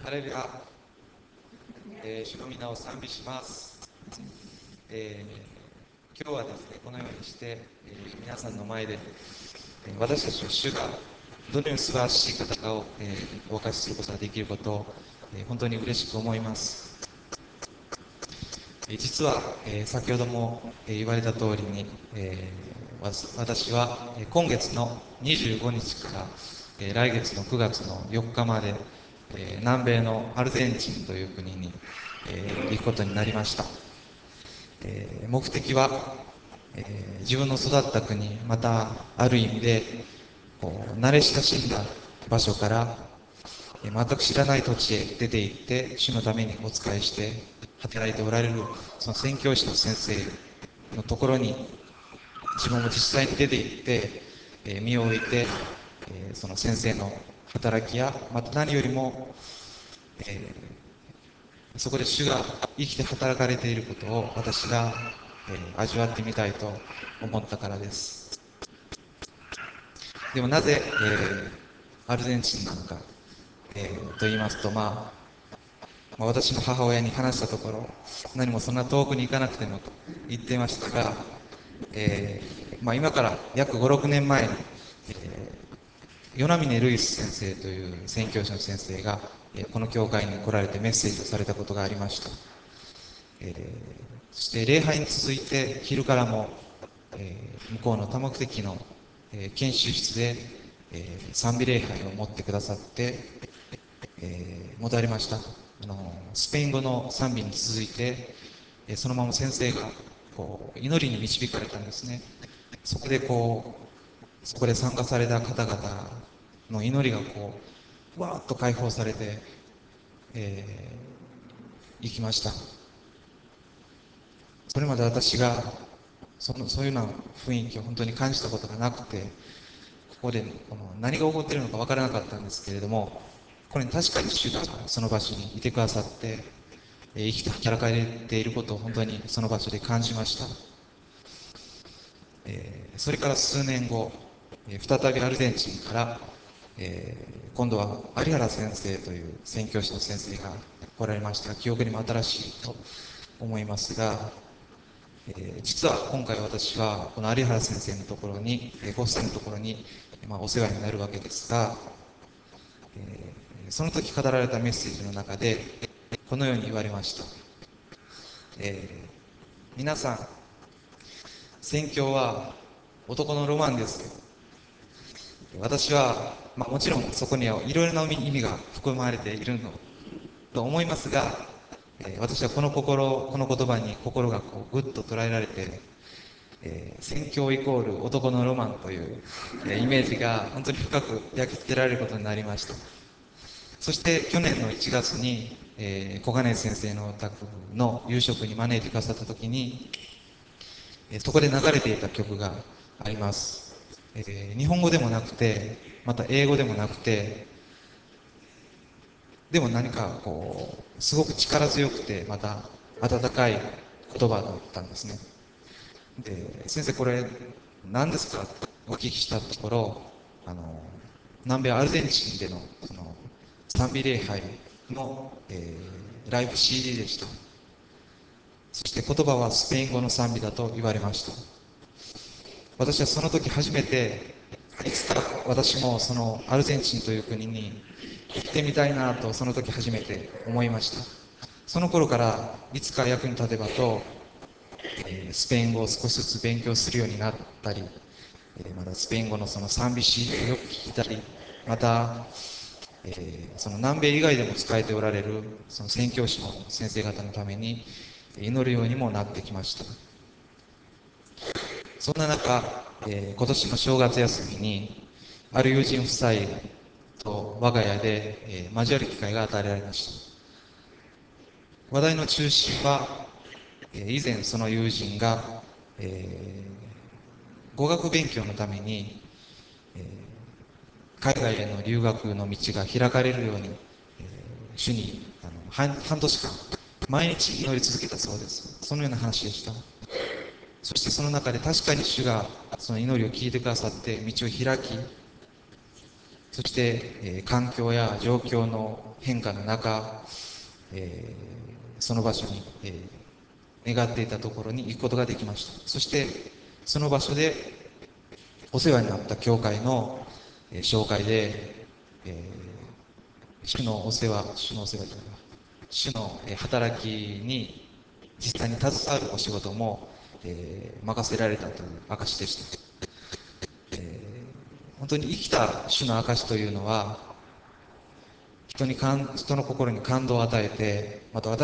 ハレルヤ、主の皆を賛美します。今日はですね、このようにして、皆さんの前で、私たちの主がどのように素晴らしい方かを、お明かしすることができることを、本当に嬉しく思います。実は、先ほども、言われた通りに、私は、今月の25日から、来月の9月の4日まで、南米のアルゼンチンという国に、行くことになりました。目的は、自分の育った国、またある意味で慣れ親しんだ場所から、全く知らない土地へ出て行って主のためにお仕えして働いておられるその宣教師の先生のところに自分も実際に出て行って、身を置いて、その先生の働きやまた何よりも、そこで主が生きて働かれていることを私が、味わってみたいと思ったからです。でもなぜ、アルゼンチンなのか、と言いますと、私の母親に話したところ、何もそんな遠くに行かなくてもと言っていましたが、今から約5、6年前に、与那嶺ルイス先生という宣教師の先生が、この教会に来られてメッセージをされたことがありました。そして礼拝に続いて昼からも、向こうの多目的の、研修室で、賛美礼拝を持ってくださって、戻られました。スペイン語の賛美に続いて、そのまま先生が祈りに導かれたんですね。そこでそこで参加された方々の祈りがわーっと解放されて、いきました。それまで私がそういうような雰囲気を本当に感じたことがなくて、ここで何が起こっているのか分からなかったんですけれども、これに確かに主がその場所にいてくださって、生きて働かれていることを本当にその場所で感じました。それから数年後、再びアルゼンチンから、今度は有原先生という宣教師の先生が来られました。記憶にも新しいと思いますが、実は今回私はこの有原先生のところに、ご夫妻のところに、お世話になるわけですが、その時語られたメッセージの中でこのように言われました。皆さん、宣教は男のロマンですよ。私は、もちろんそこにはいろいろな意味が含まれているのと思いますが、私はこの言葉に心がぐっと捉えられて、宣教イコール男のロマンという、イメージが本当に深く焼き付けられることになりました。そして去年の1月に、小金井先生のお宅の夕食に招いてくださった時に、そこで流れていた曲があります。日本語でもなくて、また英語でもなくて、でも何かすごく力強くて、また温かい言葉だったんですね。で、先生これ何ですかとお聞きしたところ、南米アルゼンチンでのその賛美礼拝の、ライブ CD でした。そして言葉はスペイン語の賛美だと言われました。私はその時初めて、いつか私もそのアルゼンチンという国に行ってみたいなとその時初めて思いました。その頃からいつか役に立てばと、スペイン語を少しずつ勉強するようになったり、またスペイン語のその賛美詩をよく聞いたり、また、その南米以外でも使えておられるその宣教師の先生方のために祈るようにもなってきました。そんな中、今年の正月休みにある友人夫妻と我が家で、交わる機会が与えられました。話題の中心は、以前その友人が、語学勉強のために、海外への留学の道が開かれるように、主に半年間毎日祈り続けたそうです。そのような話でした。そしてその中で確かに主がその祈りを聞いてくださって道を開き、 そして、環境や状況の変化の中、その場所に、願っていたところに行くことができました。そしてその場所でお世話になった教会の、紹介で、え主のお世話というか、主の、働きに実際に携わるお仕事も、任せられたという証でした。本当に生きた主の証というのは、人の心に感動を与えて、また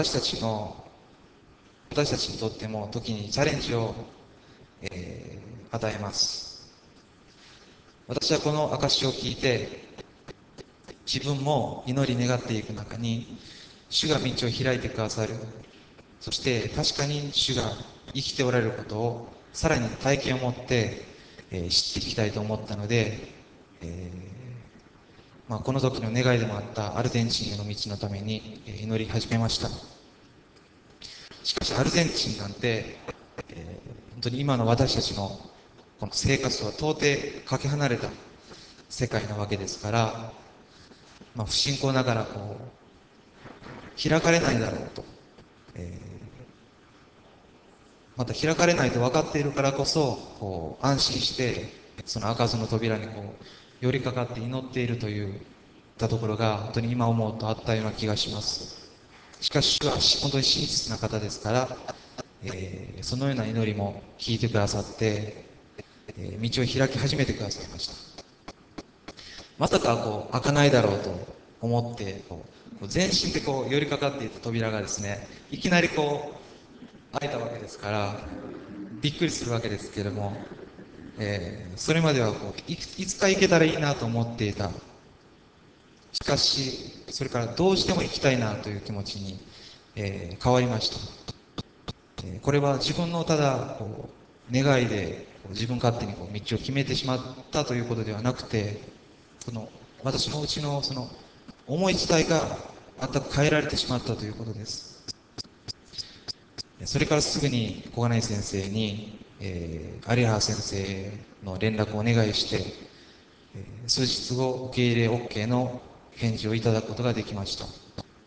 私たちにとっても時にチャレンジを、与えます。私はこの証を聞いて、自分も祈り願っていく中に、主が道を開いてくださる。そして確かに主が生きておられることをさらに体験を持って、知っていきたいと思ったので、えこの時の願いでもあったアルゼンチンへの道のために、祈り始めました。しかしアルゼンチンなんて、本当に今の私たちのこの生活とは到底かけ離れた世界なわけですから、不信仰ながら開かれないだろうと、えまた開かれないと分かっているからこそ安心してその開かずの扉に寄りかかって祈っているというたところが本当に今思うとあったような気がします。しかし主は本当に真実な方ですから、そのような祈りも聞いてくださって、道を開き始めてくださいました。まさか開かないだろうと思って全身で寄りかかっていた扉がですね、いきなり開いたわけですからびっくりするわけですけれども、それまではいつか行けたらいいなと思っていた。しかしそれからどうしても行きたいなという気持ちに、変わりました。これは自分のただ願いで自分勝手に道を決めてしまったということではなくて、その私のうちのその思い自体が全く変えられてしまったということです。それからすぐに小金井先生に、有原先生の連絡をお願いして、数日後受け入れ OK の返事をいただくことができました。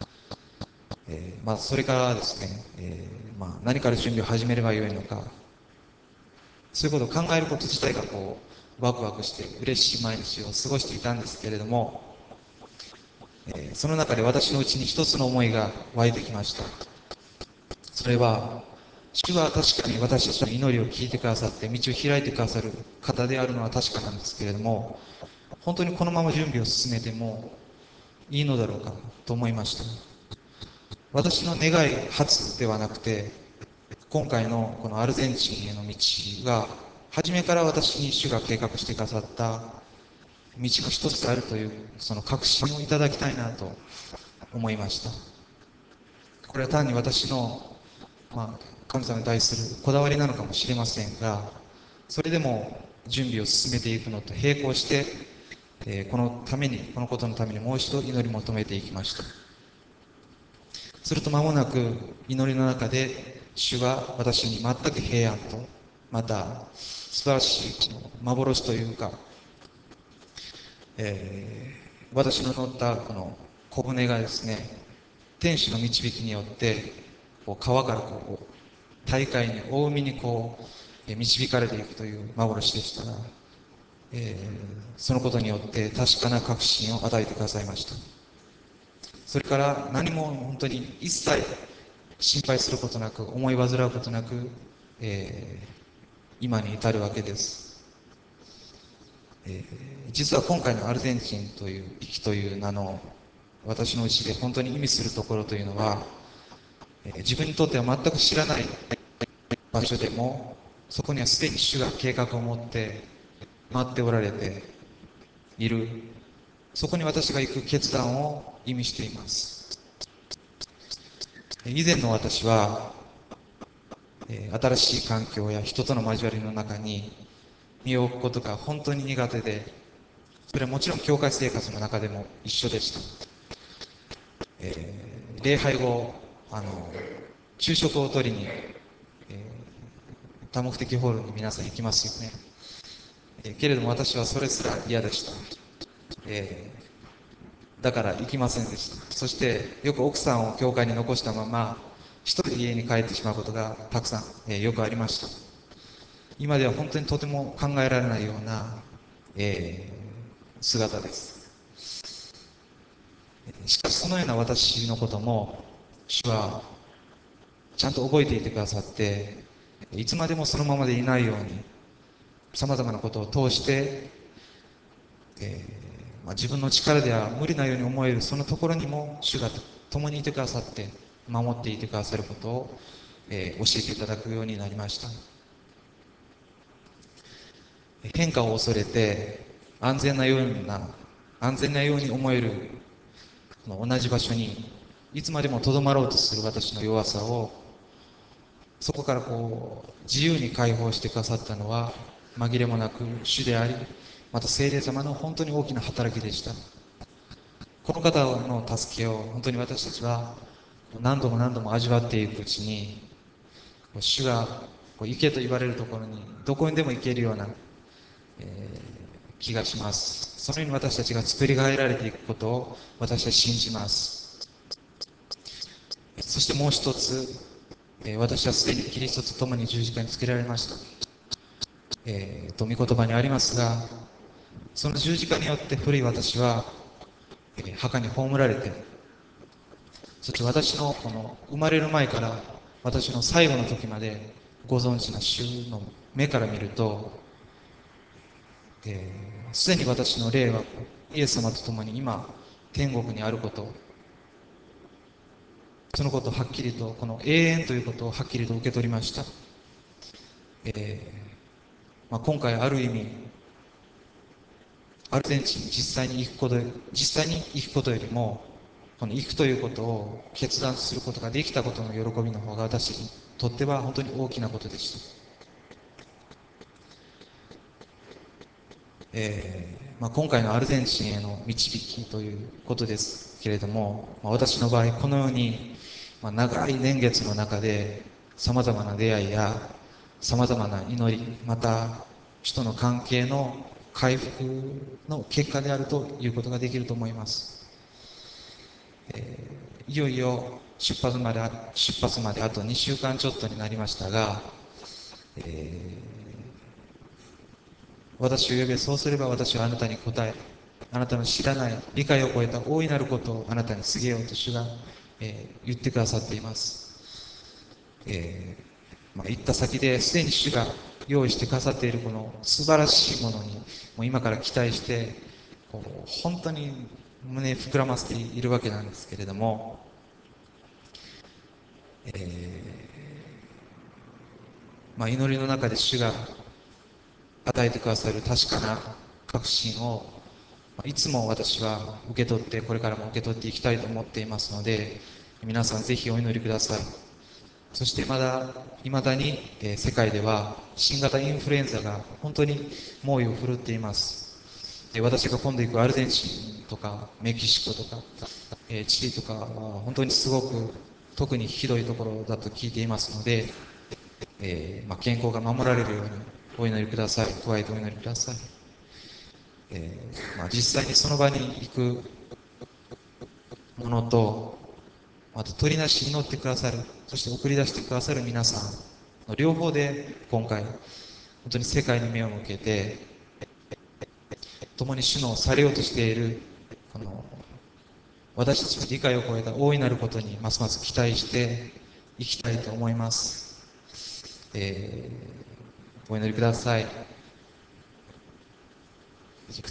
それからですね、何から準備を始めればよいのか、そういうことを考えること自体がワクワクして嬉しい毎日を過ごしていたんですけれども、その中で私のうちに一つの思いが湧いてきました。それは、主は確かに私たちの祈りを聞いてくださって道を開いてくださる方であるのは確かなんですけれども、本当にこのまま準備を進めてもいいのだろうかと思いました。私の願い初ではなくて、今回のこのアルゼンチンへの道が初めから私に主が計画してくださった道の一つであるというその確信をいただきたいなと思いました。これは単に私の、神様に対するこだわりなのかもしれませんが、それでも準備を進めていくのと並行して、このことのためにもう一度祈り求めていきました。すると間もなく祈りの中で主が私に全く平安と、また素晴らしい幻というか、私の乗ったこの小舟がですね、天使の導きによって川から大海に大海に導かれていくという幻でしたが、そのことによって確かな確信を与えてくださいました。それから何も本当に一切心配することなく、思い煩うことなく、今に至るわけです。実は今回のアルゼンチンという域という名の私のうちで本当に意味するところというのは、自分にとっては全く知らない場所でもそこにはすでに主が計画を持って待っておられている、そこに私が行く決断を意味しています。以前の私は、新しい環境や人との交わりの中に身を置くことが本当に苦手で、それはもちろん教会生活の中でも一緒でした。礼拝後昼食を取りに、多目的ホールに皆さん行きますよね。けれども私はそれすら嫌でした。 えだから行きませんでした。そしてよく奥さんを教会に残したまま一人で家に帰ってしまうことがたくさん、よくありました。今では本当にとても考えられないような、姿です。しかしそのような私のことも主はちゃんと覚えていてくださって、いつまでもそのままでいないようにさまざまなことを通して、自分の力では無理なように思えるそのところにも主が共にいてくださって守っていてくださることを、教えていただくようになりました。変化を恐れて安全なような安全なように思えるこの同じ場所にいつまでもとどまろうとする私の弱さをそこから自由に解放してくださったのは紛れもなく主であり、また聖霊様の本当に大きな働きでした。この方の助けを本当に私たちは何度も何度も味わっていくうちに、主が行けと言われるところにどこにでも行けるような、気がします。そのように私たちが作り変えられていくことを私は信じます。そしてもう一つ、私はすでにキリストと共に十字架につけられました。と御言葉にありますが、その十字架によって古い私は、墓に葬られて、そして私のこの生まれる前から私の最後の時までご存知な主の目から見ると、すでに私の霊はイエス様と共に今天国にあること、そのことをはっきりとこの永遠ということをはっきりと受け取りました。今回ある意味アルゼンチンに実際に行くことよりもこの行くということを決断することができたことの喜びの方が私にとっては本当に大きなことでした。今回のアルゼンチンへの導きということですけれども、私の場合このように、長い年月の中でさまざまな出会いやさまざまな祈り、また人の関係の回復の結果であるということができると思います。いよいよ出発まであと2週間ちょっとになりましたが、私を呼べ、そうすれば私はあなたに答え、あなたの知らない理解を超えた大いなることをあなたに告げようと主が、言ってくださっています。行った先ですでに主が用意してくださっているこの素晴らしいものにもう今から期待して本当に胸膨らませているわけなんですけれども、祈りの中で主が与えてくださる確かな確信をいつも私は受け取ってこれからも受け取っていきたいと思っていますので、皆さんぜひお祈りください。そして未だに、世界では新型インフルエンザが本当に猛威を振るっています。私が今度行くアルゼンチンとかメキシコとか、チリとかは本当にすごく特にひどいところだと聞いていますので、健康が守られるようにお祈りください。加えてお祈りください。実際にその場に行くものと、また取りなし祈ってくださる、そして送り出してくださる皆さんの両方で今回本当に世界に目を向けて共に主のされようとしているこの私たちの理解を超えた大いなることにますます期待していきたいと思います。お祈りください。以上です。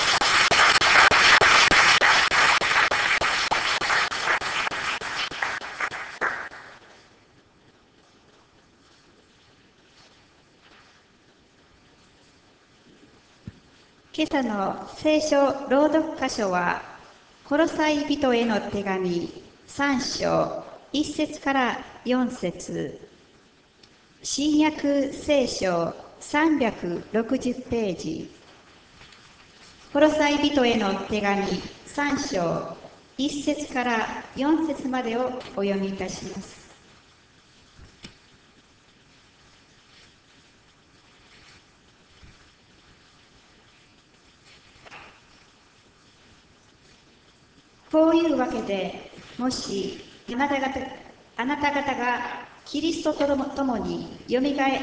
今朝の聖書朗読箇所は、コロサイ人への手紙3章1節から4節、新約聖書360ページ、コロサイ人への手紙3章1節から4節までをお読みいたします。 こういうわけで、もしあなた方がキリストと共によみがえ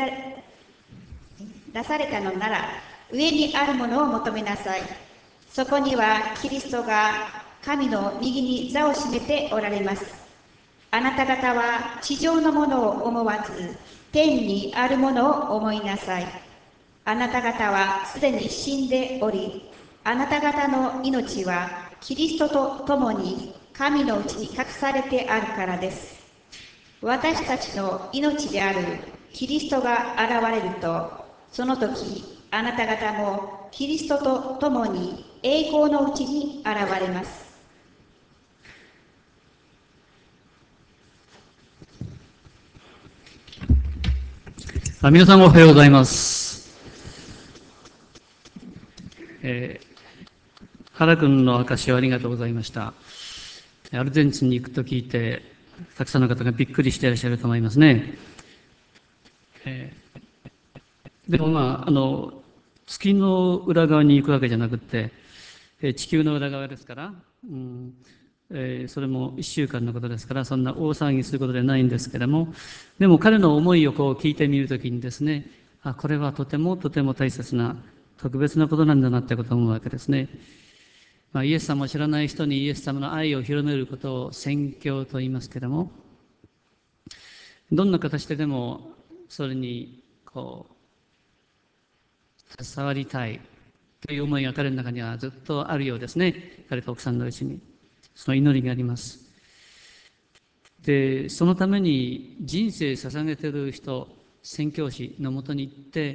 出されたのなら、上にあるものを求めなさい。そこにはキリストが神の右に座を占めておられます。あなた方は地上のものを思わず、天にあるものを思いなさい。あなた方はすでに死んでおり、あなた方の命はキリストと共に神のうちに隠されてあるからです。私たちの命であるキリストが現れると、その時あなた方もキリストと共に栄光のうちに現れます。 皆さんおはようございます。原君の証しをありがとうございました。アルゼンチンに行くと聞いて、たくさんの方がびっくりしていらっしゃると思いますね。でも月の裏側に行くわけじゃなくて、地球の裏側ですから、それも1週間のことですから、そんな大騒ぎすることではないんですけれども、でも彼の思いを聞いてみるときにですね、これはとてもとても大切な特別なことなんだなってことを思うわけですね。イエス様を知らない人にイエス様の愛を広めることを宣教と言いますけれども、どんな形でもそれに携わりたいという思いが彼の中にはずっとあるようですね。彼と奥さんのうちにその祈りがあります。で、そのために人生捧げている人、宣教師のもとに行って、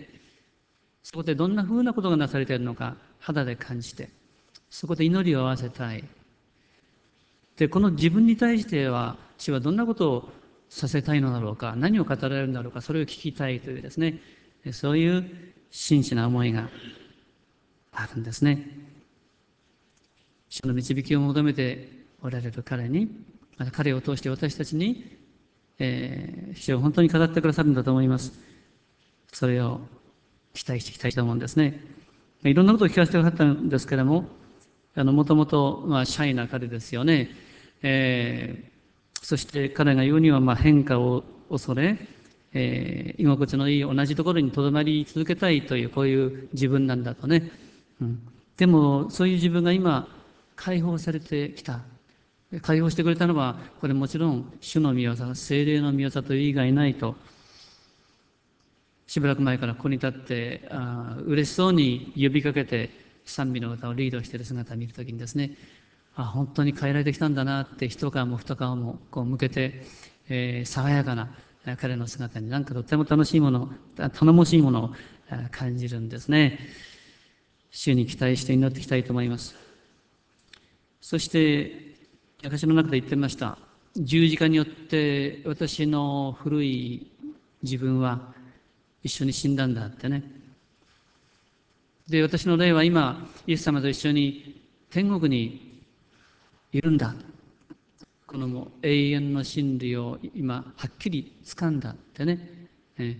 そこでどんなふうなことがなされているのか肌で感じて、そこで祈りを合わせたい。で、この自分に対しては主はどんなことをさせたいのだろうか、何を語られるんだろうか、それを聞きたいというですね、そういう真摯な思いがあるんですね。主の導きを求めておられる彼に、また彼を通して私たちに、主を本当に語ってくださるんだと思います。それを期待していきたいと思うんですね。いろんなことを聞かせてくださったんですけれども、もともとシャイな彼ですよね。そして彼が言うには変化を恐れ、居心地のいい同じところにとどまり続けたいというこういう自分なんだとね、でもそういう自分が今解放されてきた。解放してくれたのはこれもちろん主の御業、聖霊の御業という以外ないと、しばらく前からここに立って嬉しそうに呼びかけて賛美の歌をリードしている姿を見るときにですね、本当に変えられてきたんだなって一皮も二皮も向けて、爽やかな彼の姿になんかとっても頼もしいものを感じるんですね。主に期待して祈っていきたいと思います。そして証の中で言ってました。十字架によって私の古い自分は一緒に死んだんだってね。で、私の霊は今イエス様と一緒に天国にいるんだ。このもう永遠の真理を今はっきり掴んだってね。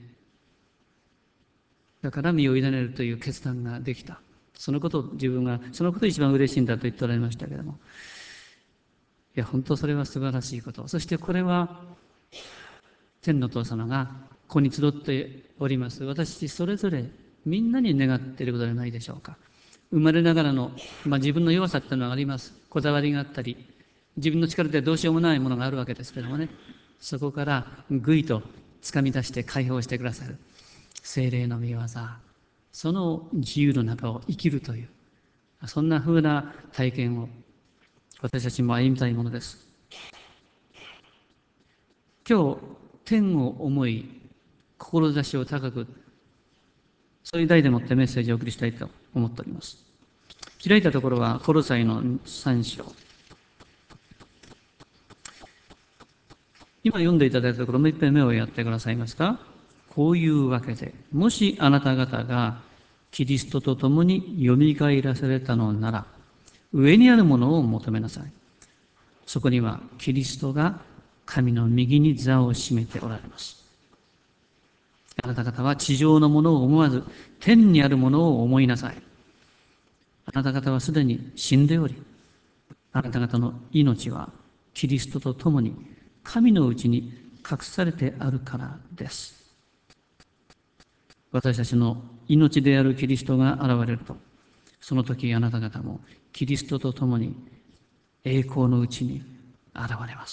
だから身を委ねるという決断ができた。そのことを自分がそのことを一番嬉しいんだと言っておられましたけれども、いや本当それは素晴らしいこと。そしてこれは天のお父様がここに集っております私それぞれみんなに願っていることではないでしょうか。生まれながらの、自分の弱さっていうのがあります。こだわりがあったり、自分の力ではどうしようもないものがあるわけですけどもね、そこからぐいと掴み出して解放してくださる聖霊の御業、その自由の中を生きるという、そんな風な体験を私たちも歩みたいものです。今日天を思い志を高く、そういう題でもってメッセージをお送りしたいと思っております。開いたところはコロサイの3章。今読んでいただいたところ、もう一遍目をやってくださいますか。こういうわけで、もしあなた方がキリストと共によみがえらされたのなら、上にあるものを求めなさい。そこにはキリストが神の右に座を占めておられます。あなた方は地上のものを思わず、天にあるものを思いなさい。あなた方はすでに死んでおり、 あなた方の命はキリストと共に神のうちに隠されてあるからです。私たちの命であるキリストが現れると、その時あなた方もキリストと共に栄光のうちに現れます。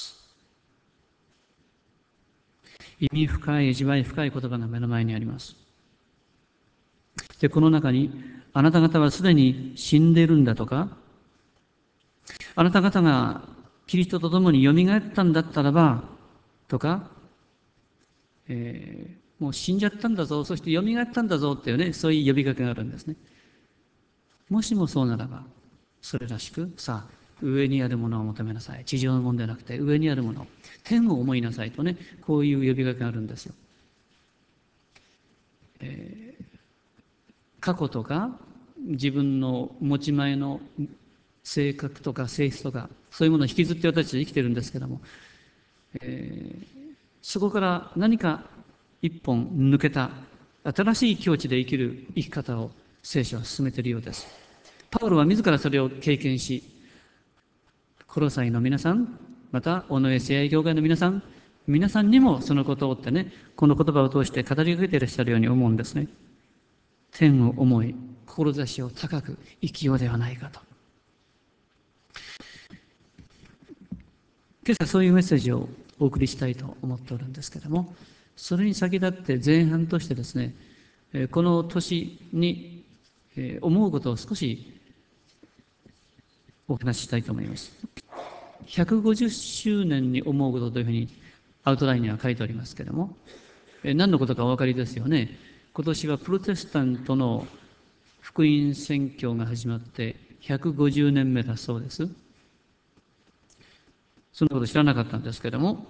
意味深い、一番深い言葉が目の前にあります。で、この中に、あなた方はすでに死んでいるんだとか、あなた方がキリストと共によみがえったんだったらば、とか、もう死んじゃったんだぞ、そしてよみがえったんだぞっていうね、そういう呼びかけがあるんですね。もしもそうならば、それらしく、さあ、上にあるものを求めなさい。地上のものではなくて、上にあるもの、天を思いなさいとね、こういう呼びかけがあるんですよ。過去とか、自分の持ち前の性格とか性質とか、そういうものを引きずって私たちは生きてるんですけども、そこから何か一本抜けた新しい境地で生きる生き方を聖書は進めているようです。パウロは自らそれを経験し、コロサイの皆さん、また尾上聖愛教会の皆さん、皆さんにもそのことをってね、この言葉を通して語りかけていらっしゃるように思うんですね。天を思い、志を高く生きようではないかと。今朝そういうメッセージをお送りしたいと思っておるんですけれども、それに先立って前半としてですね、この年に思うことを少しお話ししたいと思います。150周年に思うことというふうにアウトラインには書いておりますけれども、何のことかお分かりですよね。今年はプロテスタントの福音宣教が始まって150年目だそうです。そんなこと知らなかったんですけれども、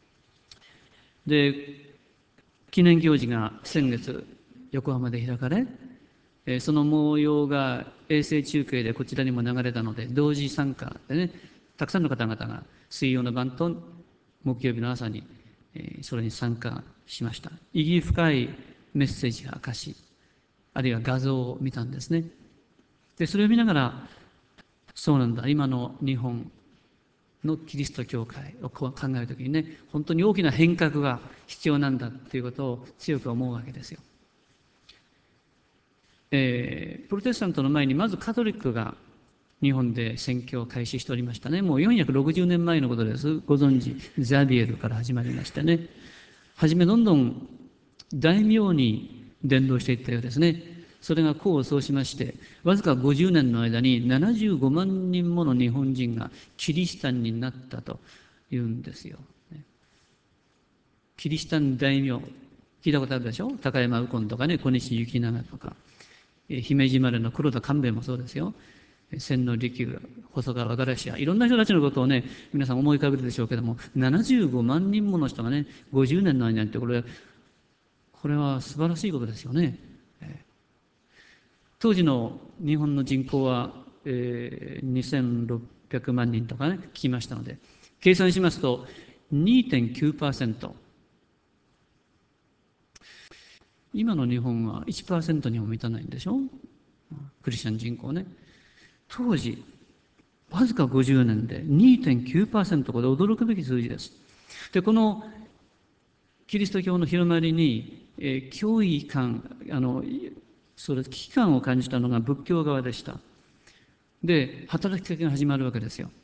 で、記念行事が先月横浜で開かれ、その模様が衛星中継でこちらにも流れたので、同時参加でね、たくさんの方々が水曜の晩と木曜日の朝に、それに参加しました。意義深いメッセージや証、あるいは画像を見たんですね。で、それを見ながら、そうなんだ、今の日本のキリスト教会を考えるときにね、本当に大きな変革が必要なんだということを強く思うわけですよ。プロテスタントの前にまずカトリックが日本で宣教を開始しておりましたね。もう460年前のことです。ご存知、ザビエルから始まりましてね。はじめどんどん大名に伝道していったようですね。それが功を奏しまして、わずか50年の間に75万人もの日本人がキリシタンになったというんですよ。キリシタン大名、聞いたことあるでしょ。高山右近とかね、小西行長とか。姫路までの黒田官兵衛もそうですよ。千利休、細川ガラシア、いろんな人たちのことをね、皆さん思い浮かべるでしょうけども、75万人もの人がね、50年の間にって、これは素晴らしいことですよね。当時の日本の人口は、2600万人とかね、聞きましたので、計算しますと 2.9%。今の日本は 1% にも満たないんでしょ、クリスチャン人口ね。当時、わずか50年で 2.9%、これ驚くべき数字です。で、このキリスト教の広まりに、脅威感、それ危機感を感じたのが仏教側でした。で、働きかけが始まるわけですよ。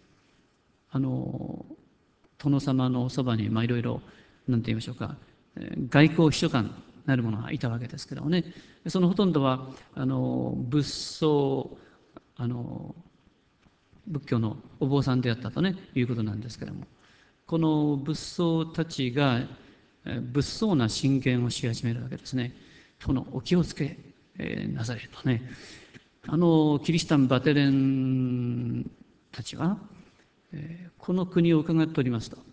殿様のそばに、いろいろ、なんて言いましょうか、外交秘書官なるものがいたわけですけどもね、そのほとんどは、仏僧、仏教のお坊さんであったとね、いうことなんですけども、この仏僧たちが、物騒な進言をし始めるわけですね。殿、お気をつけなされとね。キリシタン・バテレンたちは、この国を伺っておりますと、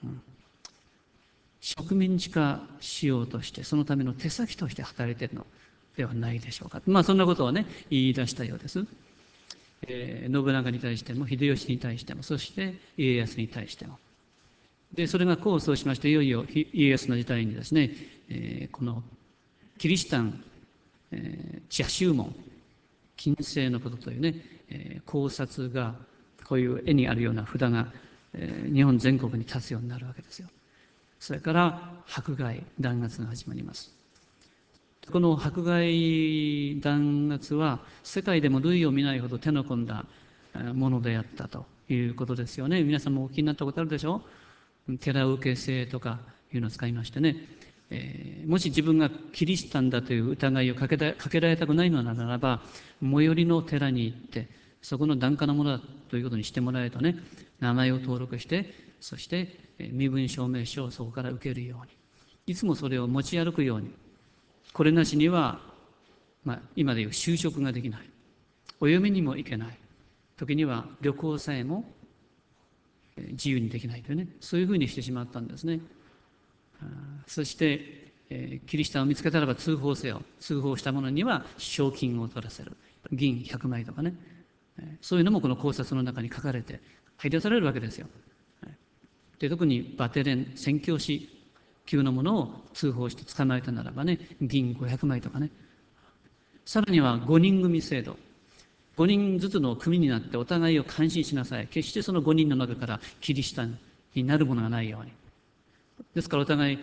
植民地化しようとして、そのための手先として働いているのではないでしょうか。そんなことをね、言い出したようです。信長に対しても、秀吉に対しても、そして家康に対しても。で、それが功を奏しまして、いよいよ家康の時代にですね、このキリシタン、邪宗門、禁制のことというね、考察がこういう絵にあるような札が、日本全国に立つようになるわけですよ。それから迫害弾圧が始まります。この迫害弾圧は世界でも類を見ないほど手の込んだものであったということですよね。皆さんもお聞きになったことあるでしょう。寺受け制とかいうのを使いましてね、もし自分がキリシタンだという疑いをかけられたくないのならば、最寄りの寺に行ってそこの檀家のものだということにしてもらえるとね、名前を登録して、そして身分証明書をそこから受けるように、いつもそれを持ち歩くように。これなしには、今でいう就職ができない、お嫁にも行けない、時には旅行さえも自由にできないというね、そういうふうにしてしまったんですね。そして、キリシタンを見つけたらば通報せよ、通報した者には賞金を取らせる、銀100枚とかね、そういうのもこの考察の中に書かれて貼り出されるわけですよ。で、特にバテレン宣教師級のものを通報して捕まえたならばね、銀500枚とかね。さらには5人組制度。5人ずつの組になってお互いを監視しなさい。決してその5人の中からキリシタンになるものがないように。ですからお互い、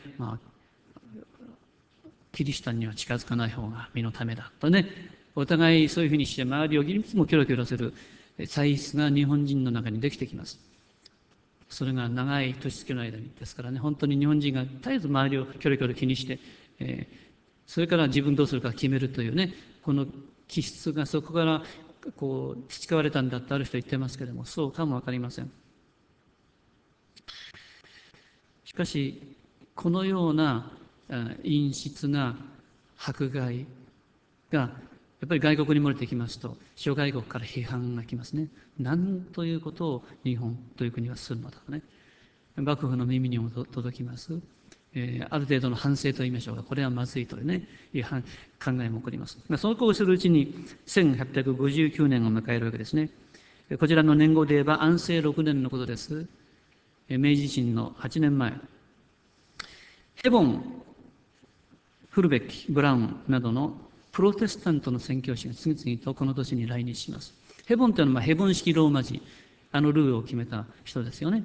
キリシタンには近づかない方が身のためだとね、お互いそういうふうにして周りをいつもキョロキョロする体質が日本人の中にできてきます。それが長い年月の間にですからね、本当に日本人が絶えず周りをキョロキョロ気にして、それから自分どうするか決めるというね、この気質がそこからこう培われたんだってある人言ってますけれども、そうかもわかりません。しかしこのような陰湿な迫害がやっぱり外国に漏れてきますと、諸外国から批判が来ますね。何ということを日本という国はするのだとね、幕府の耳にも届きます。ある程度の反省と言いましょうか、これはまずいというね、いう考えも起こります。そうこうするうちに1859年を迎えるわけですね。こちらの年号で言えば安政6年のことです。明治維新の8年前、ヘボン、フルベッキ、ブラウンなどのプロテスタントの宣教師が次々とこの年に来日します。ヘボンというのはヘボン式ローマ字、ルールを決めた人ですよね。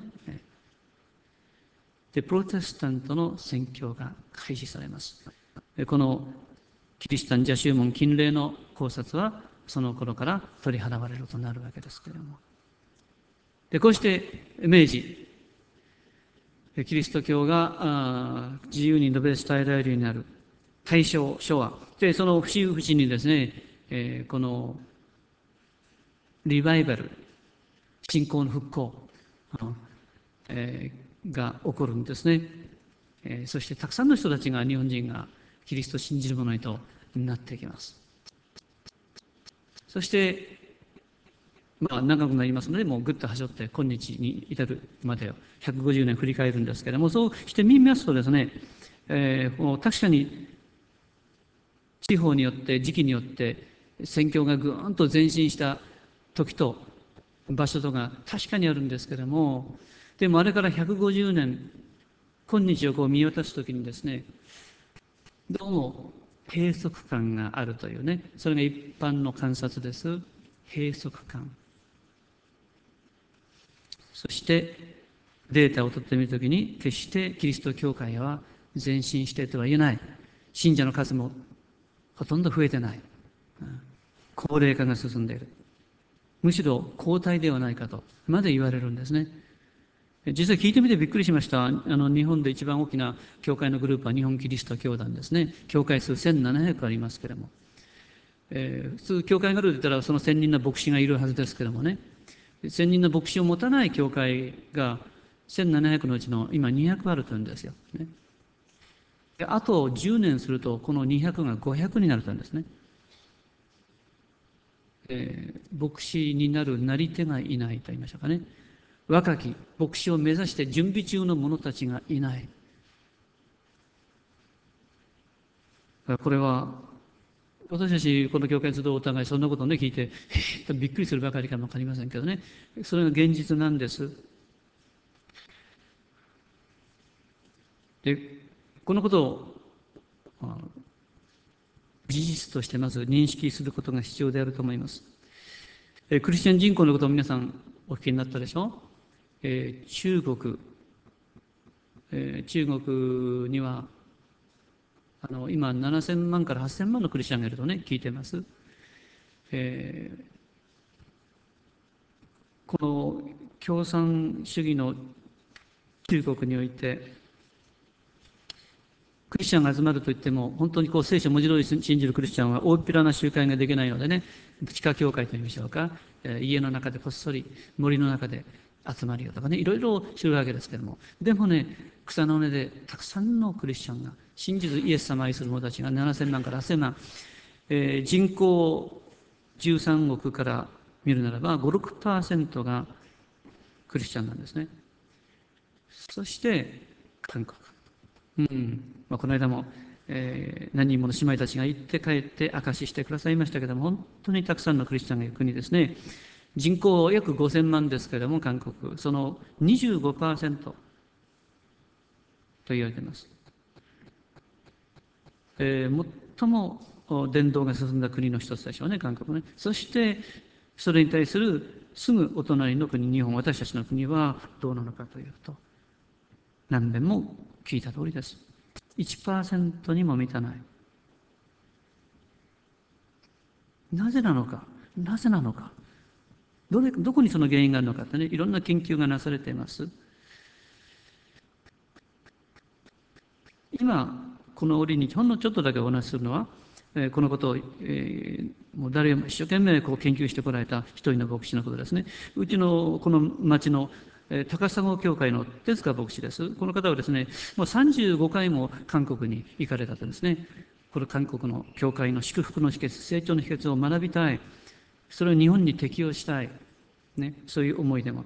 で、プロテスタントの宣教が開始されます。このキリシタン邪宗門禁令の考察はその頃から取り払われるとなるわけですけれども。で、こうして明治、キリスト教が自由に述べ伝えられるようになる大正、昭和。で、その節々にですね、このリバイバル、信仰の復興、が起こるんですね。そしてたくさんの人たちが、日本人がキリストを信じる者へとなっていきます。そして、長くなりますので、もうぐっとはしょって今日に至るまでを150年振り返るんですけれども、そうして見ますとですね、もう確かに地方によって時期によって宣教がぐーんと前進した時と場所とが確かにあるんですけれども、でもあれから150年、今日をこう見渡すときにですね、どうも閉塞感があるというね、それが一般の観察です。閉塞感。そしてデータを取ってみるときに、決してキリスト教会は前進してとは言えない。信者の数もほとんど増えてない。高齢化が進んでいる。むしろ後退ではないかとまで言われるんですね。実際聞いてみてびっくりしました。日本で一番大きな教会のグループは日本キリスト教団ですね。教会数1700ありますけれども、普通教会があると言ったらその1000人の牧師がいるはずですけれどもね、1000人の牧師を持たない教会が1700のうちの今200あるというんですよ、ね。あと10年するとこの200が500になるというんですね。牧師になるなり手がいないと言いましょうかね。若き牧師を目指して準備中の者たちがいない。これは私たちこの教会に集うお互いそんなことをね聞いてびっくりするばかりかもわかりませんけどね、それが現実なんです。で、このことを事実としてまず認識することが必要であると思います。クリスチャン人口のことを皆さんお聞きになったでしょ。中国、中国には今7000万から8000万のクリスチャンがいるとね、聞いています。この共産主義の中国において、クリスチャンが集まるといっても、本当に聖書を文字通り信じるクリスチャンは大っぴらな集会ができないのでね、地下教会といいましょうか、家の中でこっそり森の中で集まるよとかね、いろいろ知るわけですけども、でもね、草の根でたくさんのクリスチャンが、信じるイエス様を愛する者たちが7000万から8000万、人口13億から見るならば、5、6% がクリスチャンなんですね。そして、韓国。この間も、何人もの姉妹たちが行って帰って証ししてくださいましたけども、本当にたくさんのクリスチャンがいる国ですね。人口約5000万ですけれども、韓国、その 25% と言われています。最も伝道が進んだ国の一つでしょうね、韓国ね。そして、それに対するすぐお隣の国、日本、私たちの国はどうなのかというと、何遍も聞いた通りです。1% にも満たない。なぜなのか、なぜなのか、どこにその原因があるのかってね、いろんな研究がなされています。今、この折にほんのちょっとだけお話しするのは、このことを、もう誰も一生懸命研究してこられた一人の牧師のことですね。うちのこの町の高砂教会の手塚牧師です。この方はですね、もう35回も韓国に行かれたとですね、この韓国の教会の祝福の秘訣、成長の秘訣を学びたい、それを日本に適用したい、ね、そういう思いでもって。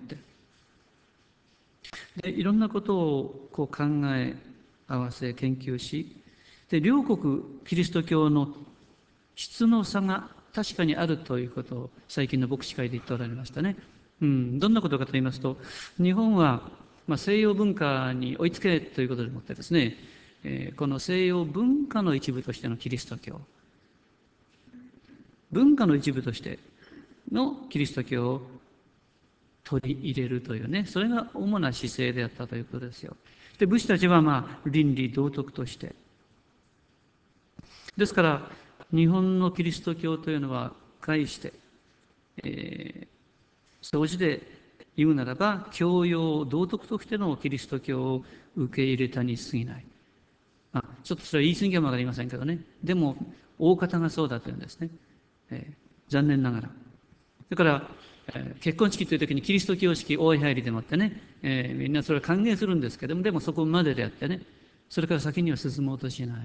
でいろんなことを考え合わせ研究し、で両国キリスト教の質の差が確かにあるということを最近の牧師会で言っておられましたね。どんなことかと言いますと、日本は、西洋文化に追いつけということでもってですね、この西洋文化の一部としてのキリスト教、文化の一部としてのキリスト教を取り入れるというね、それが主な姿勢であったということですよ。で、武士たちは倫理道徳として。ですから、日本のキリスト教というのは、概して、総じで言うならば、教養、道徳としてのキリスト教を受け入れたに過ぎない。ちょっとそれは言い過ぎかもわかりませんけどね。でも、大方がそうだというんですね。残念ながら。だから、結婚式という時にキリスト教式大い入りでもってね、みんなそれを歓迎するんですけども、でもそこまでであってね、それから先には進もうとしない。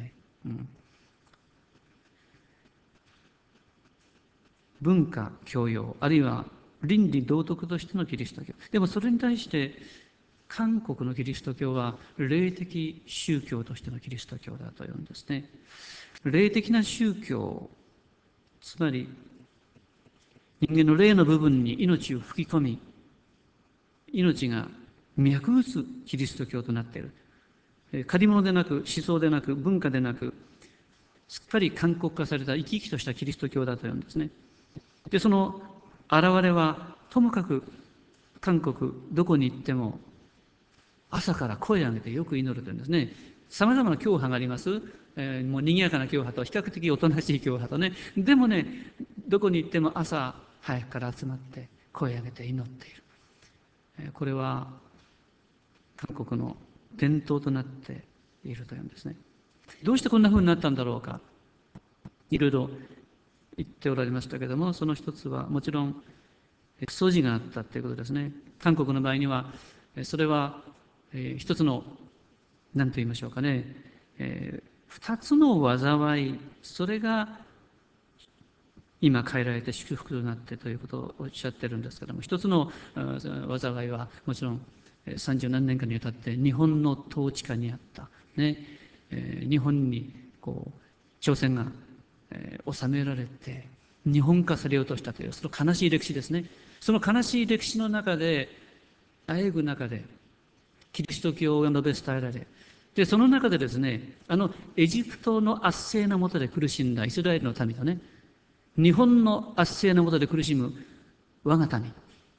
文化、教養、あるいは倫理道徳としてのキリスト教。でもそれに対して、韓国のキリスト教は霊的宗教としてのキリスト教だというんですね。霊的な宗教、つまり人間の霊の部分に命を吹き込み、命が脈打つキリスト教となっている。借り物でなく、思想でなく、文化でなく、すっかり韓国化された生き生きとしたキリスト教だというんですね。で、その現れは、ともかく韓国どこに行っても朝から声を上げてよく祈るというんですね。さまざまな教派があります。もう賑やかな教派と比較的おとなしい教派とね。でもね、どこに行っても朝早くから集まって声を上げて祈っている。これは韓国の伝統となっているというんですね。どうしてこんな風になったんだろうか。いろいろ言っておられましたけれども、その一つはもちろん素地があったということですね。韓国の場合には、それは一つの何と言いましょうかね、二つの災い、それが今変えられて祝福となってということをおっしゃってるんですけども、一つの災いはもちろん30何年間にわたって日本の統治下にあった、ね、日本に朝鮮が治められて日本化されようとしたというその悲しい歴史ですね。その悲しい歴史の中で、あえぐ中でキリスト教が述べ伝えられ、でその中でですね、エジプトの圧政の下で苦しんだイスラエルの民とね、日本の圧政の下で苦しむ我が民、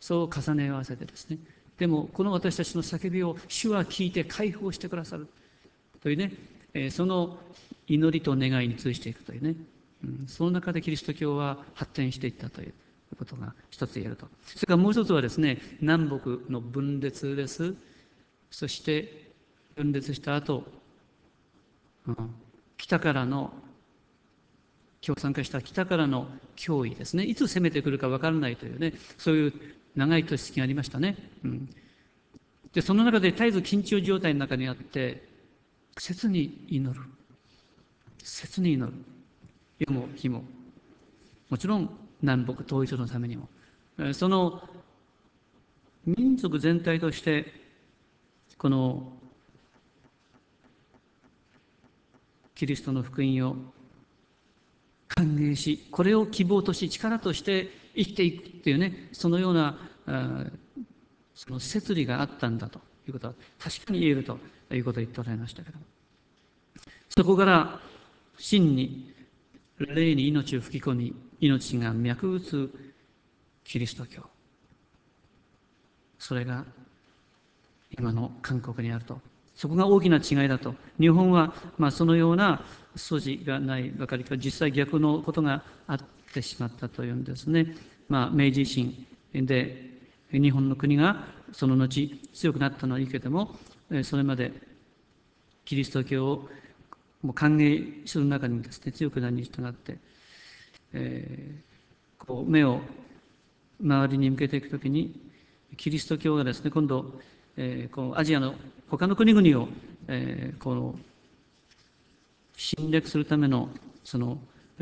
そう重ね合わせてですね、でもこの私たちの叫びを主は聞いて解放してくださるというね、その祈りと願いに通していくというね、その中でキリスト教は発展していったということが一つ言えると。それからもう一つはですね、南北の分裂です。そして分裂した後、北からの今日参加した北からの脅威ですね、いつ攻めてくるか分からないというね、そういう長い年月がありましたね。でその中で絶えず緊張状態の中にあって、切に祈る、切に祈る、夜も日も、もちろん南北統一のためにも、その民族全体としてこのキリストの福音を歓迎し、これを希望とし力として生きていくっていうね、そのようなその摂理があったんだということは確かに言えるということを言っておられましたけども、そこから真に霊に命を吹き込み、命が脈打つキリスト教、それが今の韓国にあると。そこが大きな違いだと。日本はそのような素地がないばかりか、実際逆のことがあってしまったというんですね。明治維新で日本の国がその後強くなったのはいいけれども、それまでキリスト教をもう歓迎する中にですね、強くなるに従って、こう目を周りに向けていくときに、キリスト教がですね、今度、このアジアの他の国々を、この侵略するためのその、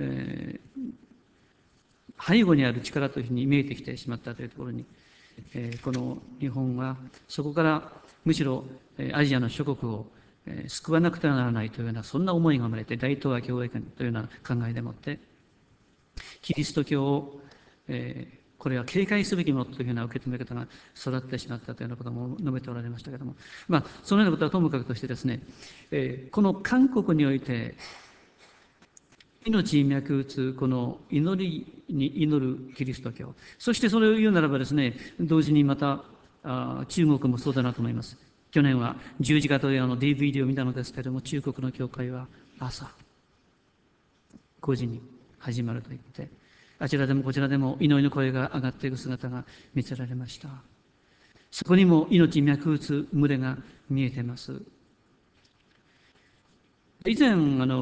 背後にある力というふうに見えてきてしまったというところに、この日本はそこからむしろアジアの諸国を救わなくてはならないというような、そんな思いが生まれて、大東亜共栄圏というような考えでもって、キリスト教を、これは警戒すべきものというふうな受け止め方が育ってしまったというようなことも述べておられましたけれども、そのようなことはともかくとしてですね、この韓国において命に脈打つこの祈りに祈るキリスト教、そしてそれを言うならばですね、同時にまた中国もそうだなと思います。去年は十字架というDVD を見たのですけれども、中国の教会は朝5時に始まると言って、あちらでもこちらでも祈りの声が上がっていく姿が見せられました。そこにも命に脈打つ群れが見えています。以前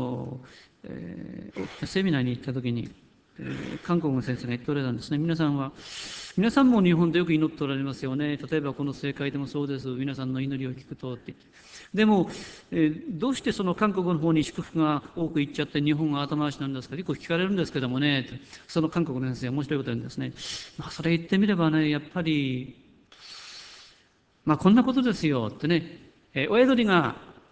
セミナーに行った時に、韓国の先生が言っておられたんですね。皆さんも日本でよく祈っておられますよね。例えばこの政界でもそうです。皆さんの祈りを聞くとって言って。でも、どうしてその韓国の方に祝福が多く行っちゃって日本が後回しなんですか、結構聞かれるんですけどもね、その韓国の先生は面白いこと言うんですね。それ言ってみればね、やっぱりこんなことですよってね、親鳥が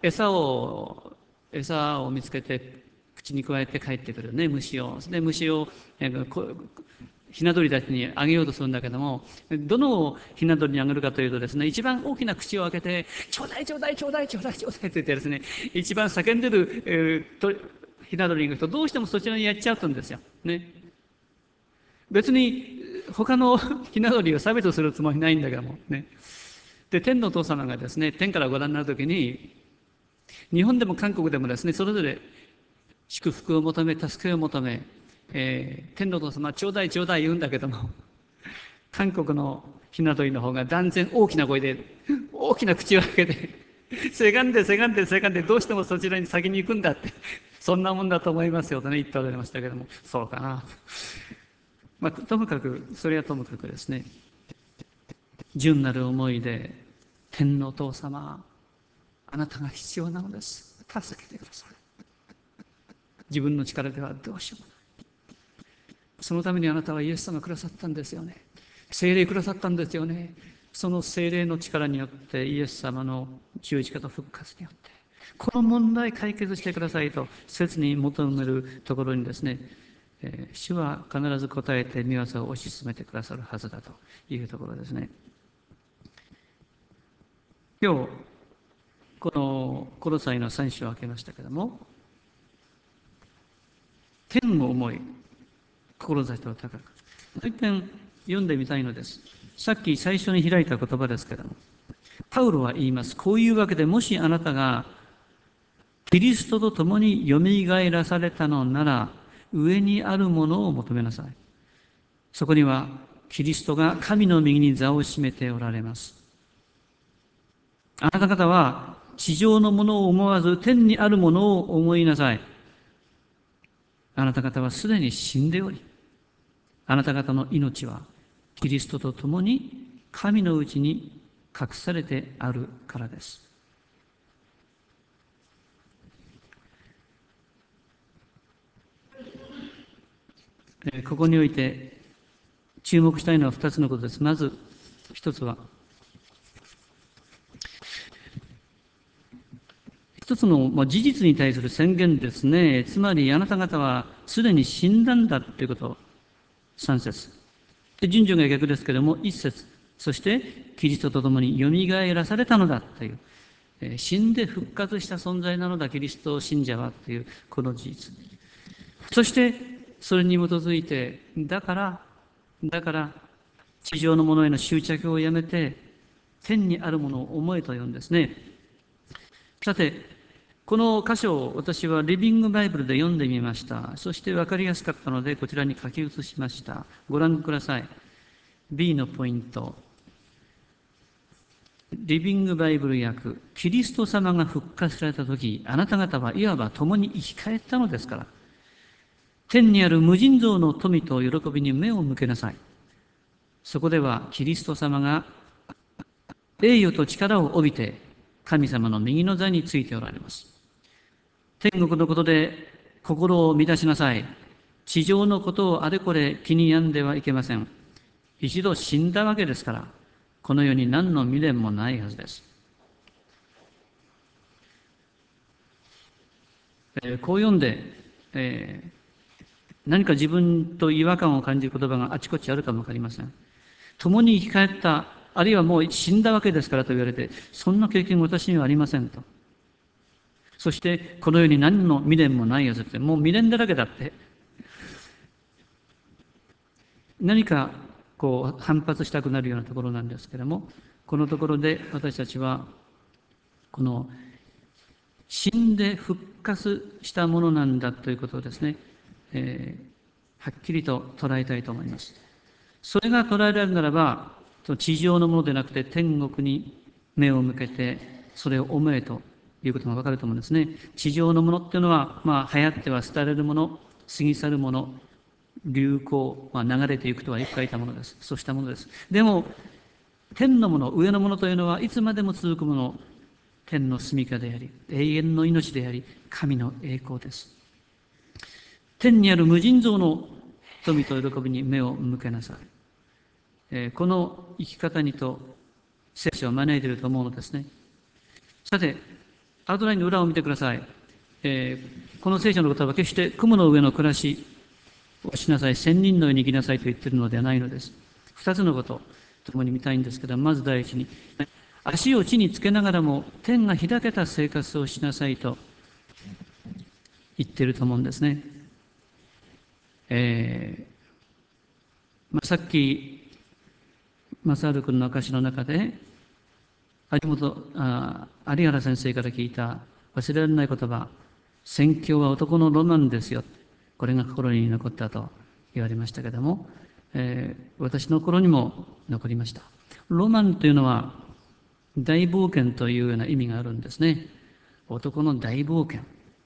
餌を見つけて口に加えて帰ってくるね、虫を。で、虫を、ひな鳥たちにあげようとするんだけども、どのひな鳥にあげるかというとですね、一番大きな口を開けて、ちょうだいちょうだいちょうだいちょうだいちょうだいって言ってですね、一番叫んでる、ひな鳥に行くと、どうしてもそちらにやっちゃうんですよ。ね。別に他のひな鳥を差別するつもりないんだけどもね。で、天のお父様がですね、天からご覧になるときに、日本でも韓国でもですね、それぞれ祝福を求め、助けを求め、天のお父様、ちょうだいちょうだい言うんだけども、韓国のひな鳥の方が断然大きな声で、大きな口を開けて、せがんでせがんでせがんで、どうしてもそちらに先に行くんだって、そんなもんだと思いますよとね、言っておられましたけども、そうかな。ともかく、それはともかくですね、純なる思いで、天のお父様、あなたが必要なのです。助けてください。自分の力ではどうしようもない。そのためにあなたはイエス様くださったんですよね。聖霊くださったんですよね。その聖霊の力によってイエス様の十字架と復活によってこの問題解決してくださいと切に求めるところにですね、主は必ず答えて御業を推し進めてくださるはずだというところですね。今日このコロサイの3章を開けましたけれども、天を思い志を高く、もう一遍読んでみたいのです。 さっき最初に開いた言葉ですけども、パウロは言います。こういうわけで、もしあなたがキリストと共によみがえらされたのなら、上にあるものを求めなさい。そこにはキリストが神の右に座を占めておられます。あなた方は地上のものを思わず天にあるものを思いなさい。あなた方はすでに死んでおり、あなた方の命はキリストと共に神のうちに隠されてあるからです。ここにおいて注目したいのは2つのことです。まず一つは、一つの事実に対する宣言ですね。つまりあなた方はすでに死んだんだということ。3節。で、順序が逆ですけれども、1節。そしてキリストと共によみがえらされたのだという、死んで復活した存在なのだ、キリスト信者はというこの事実。そしてそれに基づいて、だから地上のものへの執着をやめて天にあるものを思えと言うんですね。さて、この箇所を私はリビングバイブルで読んでみました。そして分かりやすかったのでこちらに書き写しました。ご覧ください。B のポイント。リビングバイブル訳。キリスト様が復活されたとき、あなた方はいわば共に生き返ったのですから。天にある無尽蔵の富と喜びに目を向けなさい。そこではキリスト様が栄誉と力を帯びて神様の右の座についておられます。天国のことで心を乱しなさい。地上のことをあれこれ気に病んではいけません。一度死んだわけですから、この世に何の未練もないはずです。こう読んで、何か自分と違和感を感じる言葉があちこちあるかもわかりません。共に生き返った、あるいはもう死んだわけですからと言われて、そんな経験私にはありませんと。そして、この世に何の未練もないやつって、もう未練だらけだって。何か反発したくなるようなところなんですけれども、このところで私たちはこの死んで復活したものなんだということをですね、はっきりと捉えたいと思います。それが捉えられるならば、地上のものでなくて天国に目を向けてそれを思えということがわかると思うんですね。地上のものっていうのは、流行っては廃れるもの、過ぎ去るもの、流行、流れていくとはよく書いたものです。そうしたものです。でも、天のもの、上のものというのはいつまでも続くもの、天の住処であり、永遠の命であり、神の栄光です。天にある無尽蔵の富と喜びに目を向けなさい。この生き方にと聖書を招いていると思うのですね。さて、アウトラインの裏を見てください。この聖書の言葉は決して雲の上の暮らしをしなさい、仙人のように生きなさいと言っているのではないのです。二つのことを共に見たいんですけど、まず第一に、足を地につけながらも天が開けた生活をしなさいと言っていると思うんですね。さっき正治君の証の中で有原先生から聞いた忘れられない言葉、宣教は男のロマンですよ、これが心に残ったと言われましたけれども、私の頃にも残りました。ロマンというのは大冒険というような意味があるんですね。男の大冒険。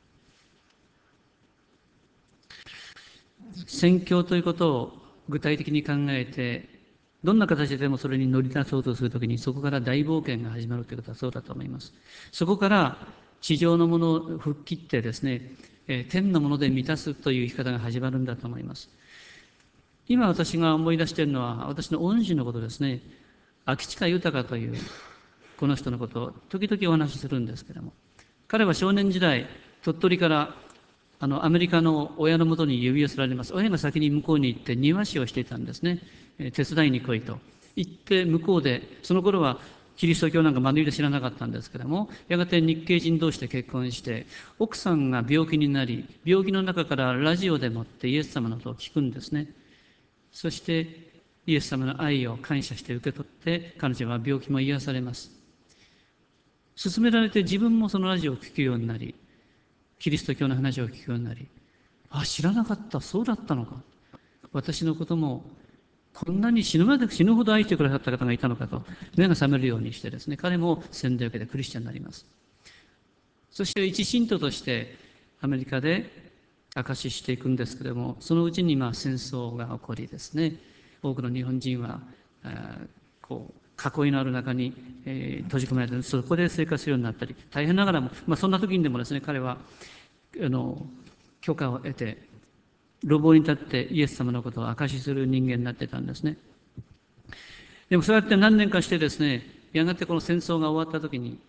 宣教ということを具体的に考えて、どんな形でもそれに乗り出そうとするときに、そこから大冒険が始まるということはそうだと思います。そこから地上のものを吹っ切ってですね、天のもので満たすという生き方が始まるんだと思います。今私が思い出しているのは、私の恩師のことですね。秋近豊というこの人のことを時々お話しするんですけれども、彼は少年時代、鳥取からアメリカの親のもとに呼び寄せられます。親が先に向こうに行って庭師をしていたんですね。手伝いに来いと言って向こうで、その頃はキリスト教なんかまるで知らなかったんですけれども、やがて日系人同士で結婚して、奥さんが病気になり、病気の中からラジオでもってイエス様のことを聞くんですね。そしてイエス様の愛を感謝して受け取って、彼女は病気も癒されます。勧められて自分もそのラジオを聞くようになり、キリスト教の話を聞くようになり、あ、知らなかった、そうだったのか。私のこともこんなに死ぬまで死ぬほど愛してくださった方がいたのかと目が覚めるようにしてですね、彼も洗礼を受けてクリスチャンになります。そして一信徒としてアメリカで証ししていくんですけれども、そのうちに戦争が起こりですね、多くの日本人はこう囲いのある中に、閉じ込められて、そこで生活するようになったり、大変ながらも、そんな時にでもですね、彼は許可を得て路傍に立ってイエス様のことを証しする人間になってたんですね。でもそうやって何年かしてですね、やがてこの戦争が終わった時に、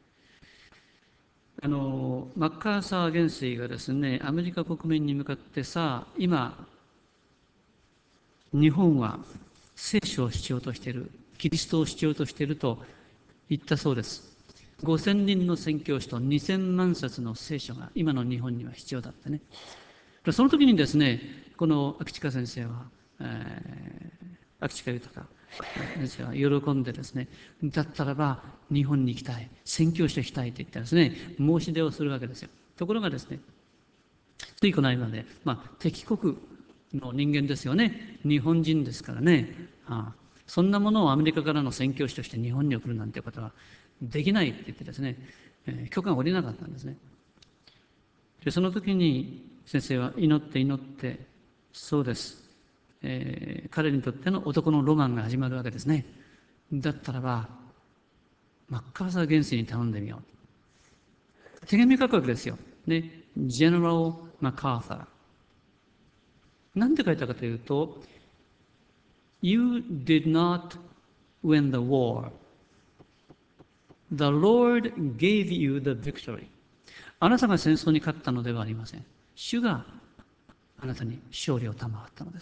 マッカーサー元帥がですね、アメリカ国民に向かって、さあ、今、日本は聖書を必要としている、キリストを必要としていると言ったそうです。5000人の宣教師と2000万冊の聖書が今の日本には必要だってね。その時にですね、この秋近先生は、秋近豊先生は喜んでですね、だったらば日本に行きたい、宣教していきたいと言ってですね、申し出をするわけですよ。ところがですね、ついこの間まで、敵国の人間ですよね、日本人ですからね、そんなものをアメリカからの宣教師として日本に送るなんてことはできないって言ってですね、許可が下りなかったんですね。でその時に先生は祈って祈って、そうです、彼にとっての男のロマンが始まるわけですね。だったらばマッカーサー元帥に頼んでみよう。手紙書くわけですよ。ね、General MacArthur。なんて書いたかというと、You did not win the war. The Lord gave you the victory. あなたが戦争に勝ったのではありません。主があなたに勝利を賜ったのです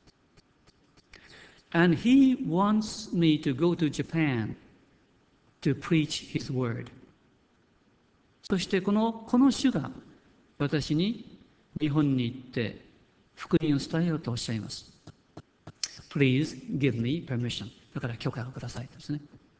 。And he wants me to go to Japan to preach his word. そしてこの主が私に日本に行って福音を伝えようとおっしゃいます。Please give me permission. だから許可をくださいですね。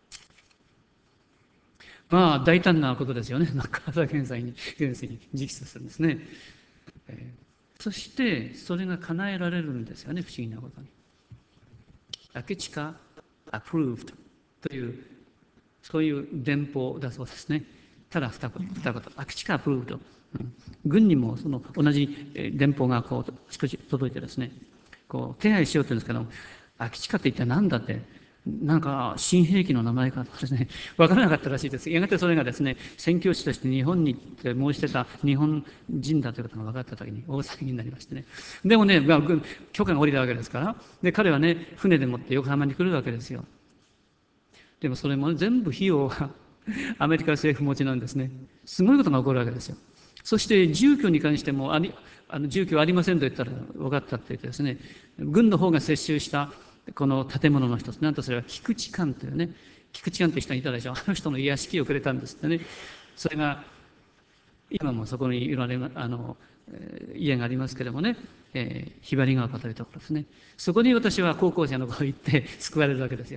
大胆なことですよね。マッカーサー元帥に直訴するんですね。そしてそれが叶えられるんですよね、不思議なことに。明近 approved というそういう電報だそうですね。ただ二言、明近 approved。軍にもその同じ電報がこう少し届いてですね、こう手配しようというんですけど、明近って一体何だって、なんか新兵器の名前かとかですね、分からなかったらしいです。やがてそれがですね、宣教師として日本に行って申してた日本人だということが分かったときに大騒ぎになりましてね。でもね、許可が下りたわけですから、で彼はね、船でもって横浜に来るわけですよ。でもそれも全部費用はアメリカ政府持ちなんですね。すごいことが起こるわけですよ。そして住居に関しても住居ありませんと言ったら分かったって言ってですね、軍の方が接収したこの建物の一つ、なんとそれは菊池館というね、菊池館という人がいたでしょう。あの人の屋敷をくれたんですってね。それが今もそこにいられ家がありますけれどもね、ひばりが丘というところですね。そこに私は高校生の頃行って救われるわけですよ。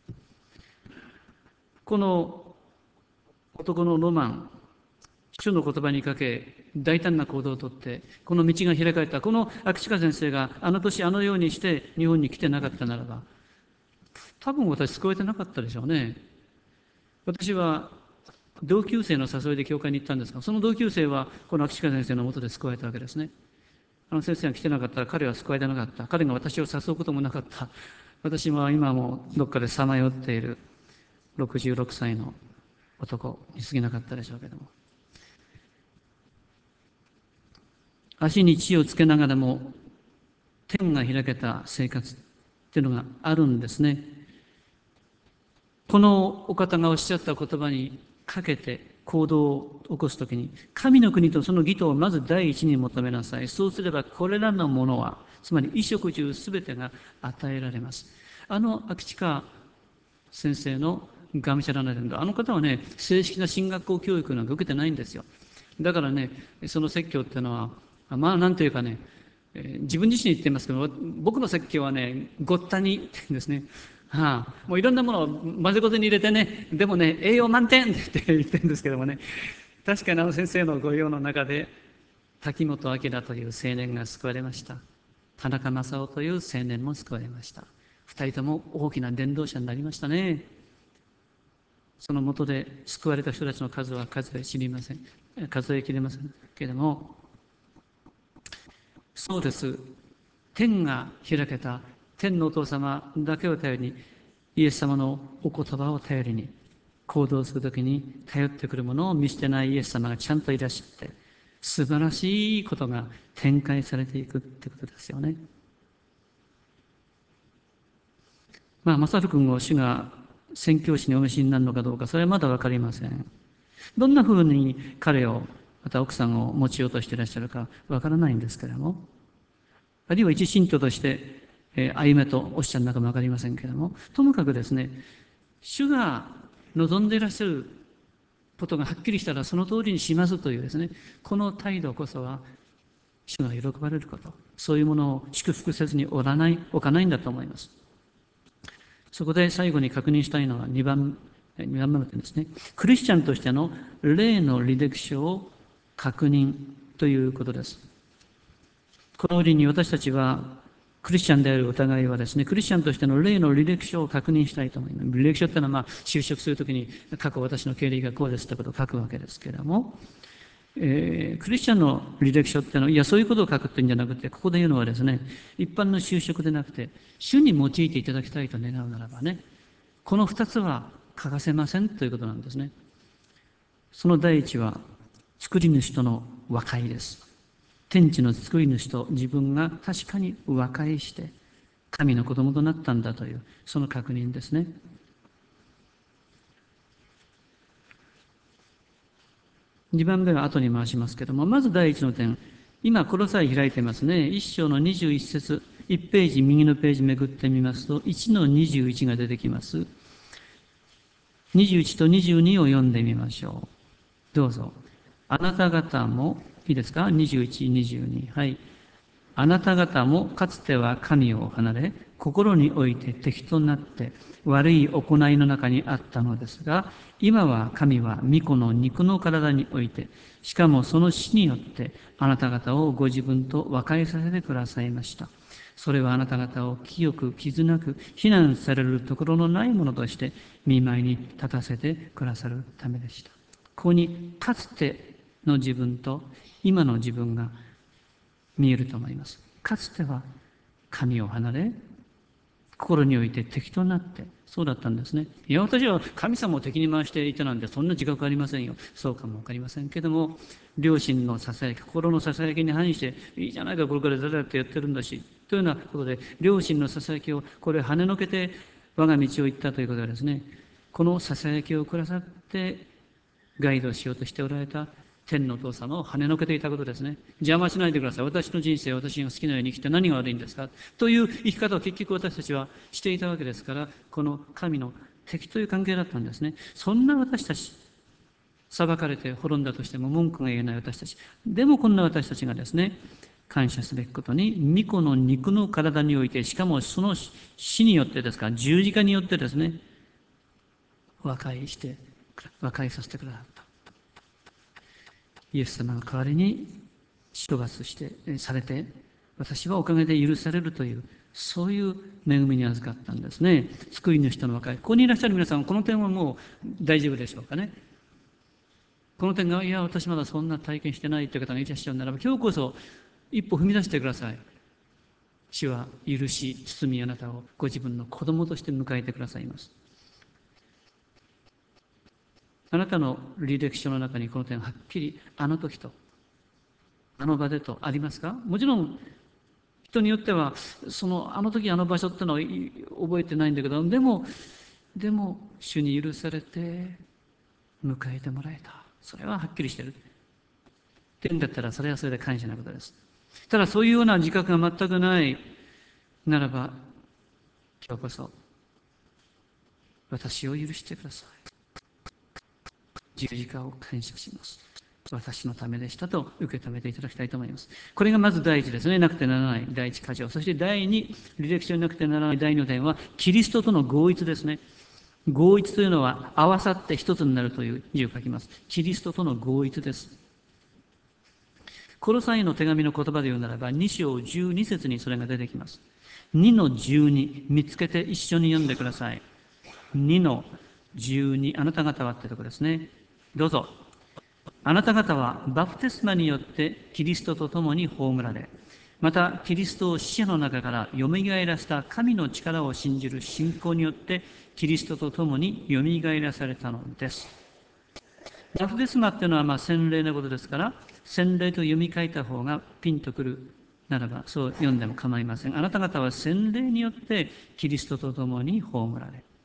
この男のロマン、主の言葉にかけ、大胆な行動をとって、この道が開かれた、この秋近先生があの年あのようにして日本に来てなかったならば、多分私救えてなかったでしょうね。私は同級生の誘いで教会に行ったんですが、その同級生はこの秋近先生のもとで救われたわけですね。あの先生が来てなかったら彼は救われなかった。彼が私を誘うこともなかった。私は今もどっかでさまよっている66歳の男に過ぎなかったでしょうけども。足に血をつけながらも天が開けた生活っていうのがあるんですね。このお方がおっしゃった言葉にかけて行動を起こすときに、神の国とその義とをまず第一に求めなさい。そうすればこれらのものは、つまり衣食住すべてが与えられます。秋近先生のがむしゃらな伝道、あの方はね、正式な進学校教育なんか受けてないんですよ。だからね、その説教っていうのは、なんていうかね、 自分自身言っていますけど、僕の説教はね、ごったにって言うんですね。もういろんなものを混ぜこぜに入れてね、でもね、栄養満点って言ってるんですけどもね、確かに先生のご用の中で、滝本明という青年が救われました。田中正夫という青年も救われました。二人とも大きな伝道者になりましたね。その下で救われた人たちの数は数えきれませんけれども、そうです。天が開けた天のお父様だけを頼りに、イエス様のお言葉を頼りに、行動するときに頼ってくるものを見捨てないイエス様がちゃんといらっしゃって、素晴らしいことが展開されていくってことですよね。マサル君を主が宣教師にお召しになるのかどうか、それはまだわかりません。どんなふうに彼を、また奥さんを持ちようとしていらっしゃるかわからないんですけれども、あるいは一信徒として、歩めとおっしゃるのかもわかりませんけれども、ともかくですね、主が望んでいらっしゃることがはっきりしたらその通りにしますというですね、この態度こそは主が喜ばれること、そういうものを祝福せずに置かないんだと思います。そこで最後に確認したいのは2番目の点ですね。クリスチャンとしての霊の履歴書を確認ということです。この折に私たちはクリスチャンであるお互いはですね、クリスチャンとしての霊の履歴書を確認したいと思います。履歴書っていうのは就職するときに過去私の経歴がこうですということを書くわけですけれども、クリスチャンの履歴書っていうのは、いや、そういうことを書くっていうんじゃなくて、ここで言うのはですね、一般の就職でなくて、主に用いていただきたいと願うならばね、この二つは欠かせませんということなんですね。その第一は、作り主との和解です。天地の作り主と自分が確かに和解して、神の子供となったんだという、その確認ですね。2番目は後に回しますけども、まず第一の点、今、この際開いてますね。1章の21節、1ページ、右のページめくってみますと、1の21が出てきます。21と22を読んでみましょう。どうぞ。あなた方も、いいですか ?21、22。はい。あなた方もかつては神を離れ、心において敵となって悪い行いの中にあったのですが、今は神は御子の肉の体において、しかもその死によってあなた方をご自分と和解させてくださいました。それはあなた方を清く傷なく非難されるところのないものとして見舞いに立たせてくださるためでした。ここにかつての自分と今の自分が見えると思います。かつては神を離れ、心において敵となって、そうだったんですね。いや、私は神様を敵に回していたなんてそんな自覚ありませんよ。そうかもわかりませんけども、両親のささやき、心のささやきに反して、いいじゃないか、これから誰だってやってるんだし、というようなことで、両親のささやきをこれ跳ねのけて我が道を行ったということはですね、このささやきをくださってガイドしようとしておられた天のお父様を跳ねのけていたことですね。邪魔しないでください。私の人生、私が好きなように生きて何が悪いんですかという生き方を結局私たちはしていたわけですから、この神の敵という関係だったんですね。そんな私たち、裁かれて滅んだとしても文句が言えない私たち。でもこんな私たちがですね、感謝すべきことに、御子の肉の体において、しかもその死によってですから、十字架によってですね、和解させてくださった。イエス様の代わりに処罰されて、私はおかげで許されるという、そういう恵みに預かったんですね。救い主との和解。ここにいらっしゃる皆さん、この点はもう大丈夫でしょうかね。この点が、いや、私まだそんな体験してないという方がいらっしゃるならば、今日こそ一歩踏み出してください。主は許し、包みあなたをご自分の子供として迎えてくださいます。あなたの履歴書の中にこの点はっきりあの時とあの場でとありますか？もちろん人によってはあの時あの場所ってのは覚えてないんだけど、でも主に許されて迎えてもらえた、それははっきりしてるって言うんだったら、それはそれで感謝なことです。ただそういうような自覚が全くないならば、今日こそ私を許してください。十字架を感謝します。 私のためでしたと受け止めていただきたいと思います。これがまず第一ですね。なくてならない第一箇条。そして第二、履歴書になくてならない第二の点は、キリストとの合一ですね。合一というのは合わさって一つになるという字を書きます。キリストとの合一です。コロサイの手紙の言葉で言うならば、2章12節にそれが出てきます。2の12、見つけて一緒に読んでください。2の12、あなた方はってところですね。どうぞ。あなた方はバプテスマによってキリストと共に葬られ、またキリストを死者の中からよみがえらせた神の力を信じる信仰によってキリストと共によみがえらされたのです。バプテスマっていうのは洗礼のことですから、洗礼と読み替えた方がピンとくるならばそう読んでも構いません。あなた方は洗礼によってキリストと共に葬られ、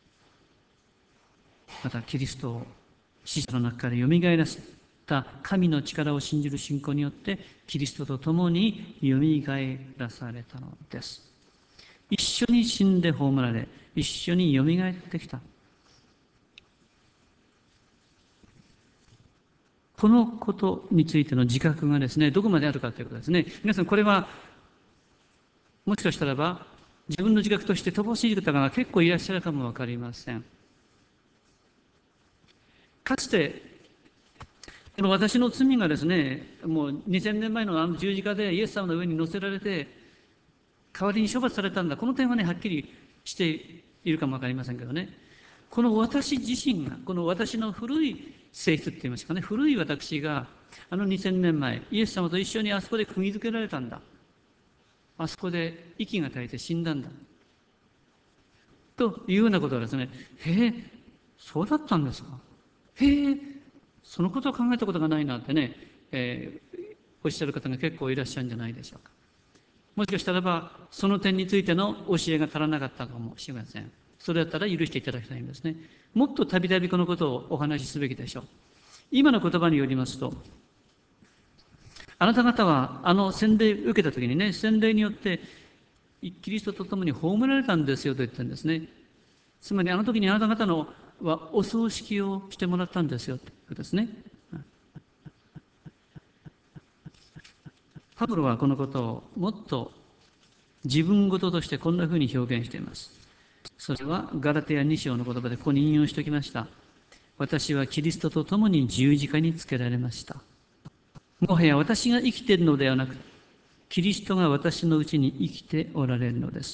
またキリストを死者の中からよみがえらせた神の力を信じる信仰によってキリストと共によみがえらされたのです。一緒に死んで葬られ、一緒によみがえってきた。このことについての自覚がですね、どこまであるかということですね。皆さん、これはもしかしたらば自分の自覚として乏しい方が結構いらっしゃるかもわかりません。かつて私の罪がですね、もう2000年前のあの十字架でイエス様の上に乗せられて代わりに処罰されたんだ。この点はね、はっきりしているかもわかりませんけどね。この私自身が、この私の古い性質って言いますかね、古い私があの2000年前、イエス様と一緒にあそこで釘付けられたんだ。あそこで息が絶えて死んだんだ。というようなことはですね、へえ、そうだったんですか。へえ、そのことを考えたことがないなってね、おっしゃる方が結構いらっしゃるんじゃないでしょうか。もしかしたらば、その点についての教えが足らなかったかもしれません。それだったら許していただきたいんですね。もっとたびたびこのことをお話しすべきでしょう。今の言葉によりますと、あなた方はあの洗礼を受けたときにね、洗礼によってキリストと共に葬られたんですよと言ってるんですね。つまりあの時にあなた方のはお葬式をしてもらったんですよということですね。パブロはこのことをもっと自分事としてこんなふうに表現しています。それはガラテヤ2章の言葉でここに引用しておきました。私はキリストと共に十字架につけられました。もはや私が生きているのではなく、キリストが私のうちに生きておられるのです。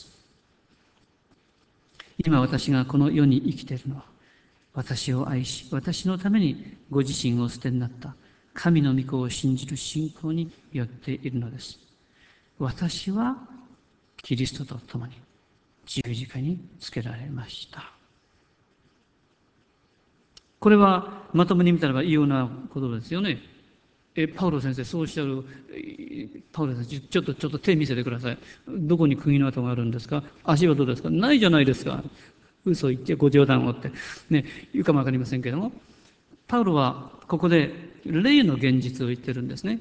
今私がこの世に生きているのは、私を愛し、私のためにご自身をお捨てになった神の御子を信じる信仰によっているのです。私はキリストと共に十字架につけられました。これはまともに見たらば異様なことですよね。パウロ先生、そうおっしゃる、パウロ先生、ちょっと手見せてください。どこに釘の跡があるんですか？足はどうですか？ないじゃないですか。嘘言ってご冗談をって。ね、言うかもわかりませんけれども、パウロはここで霊の現実を言ってるんですね。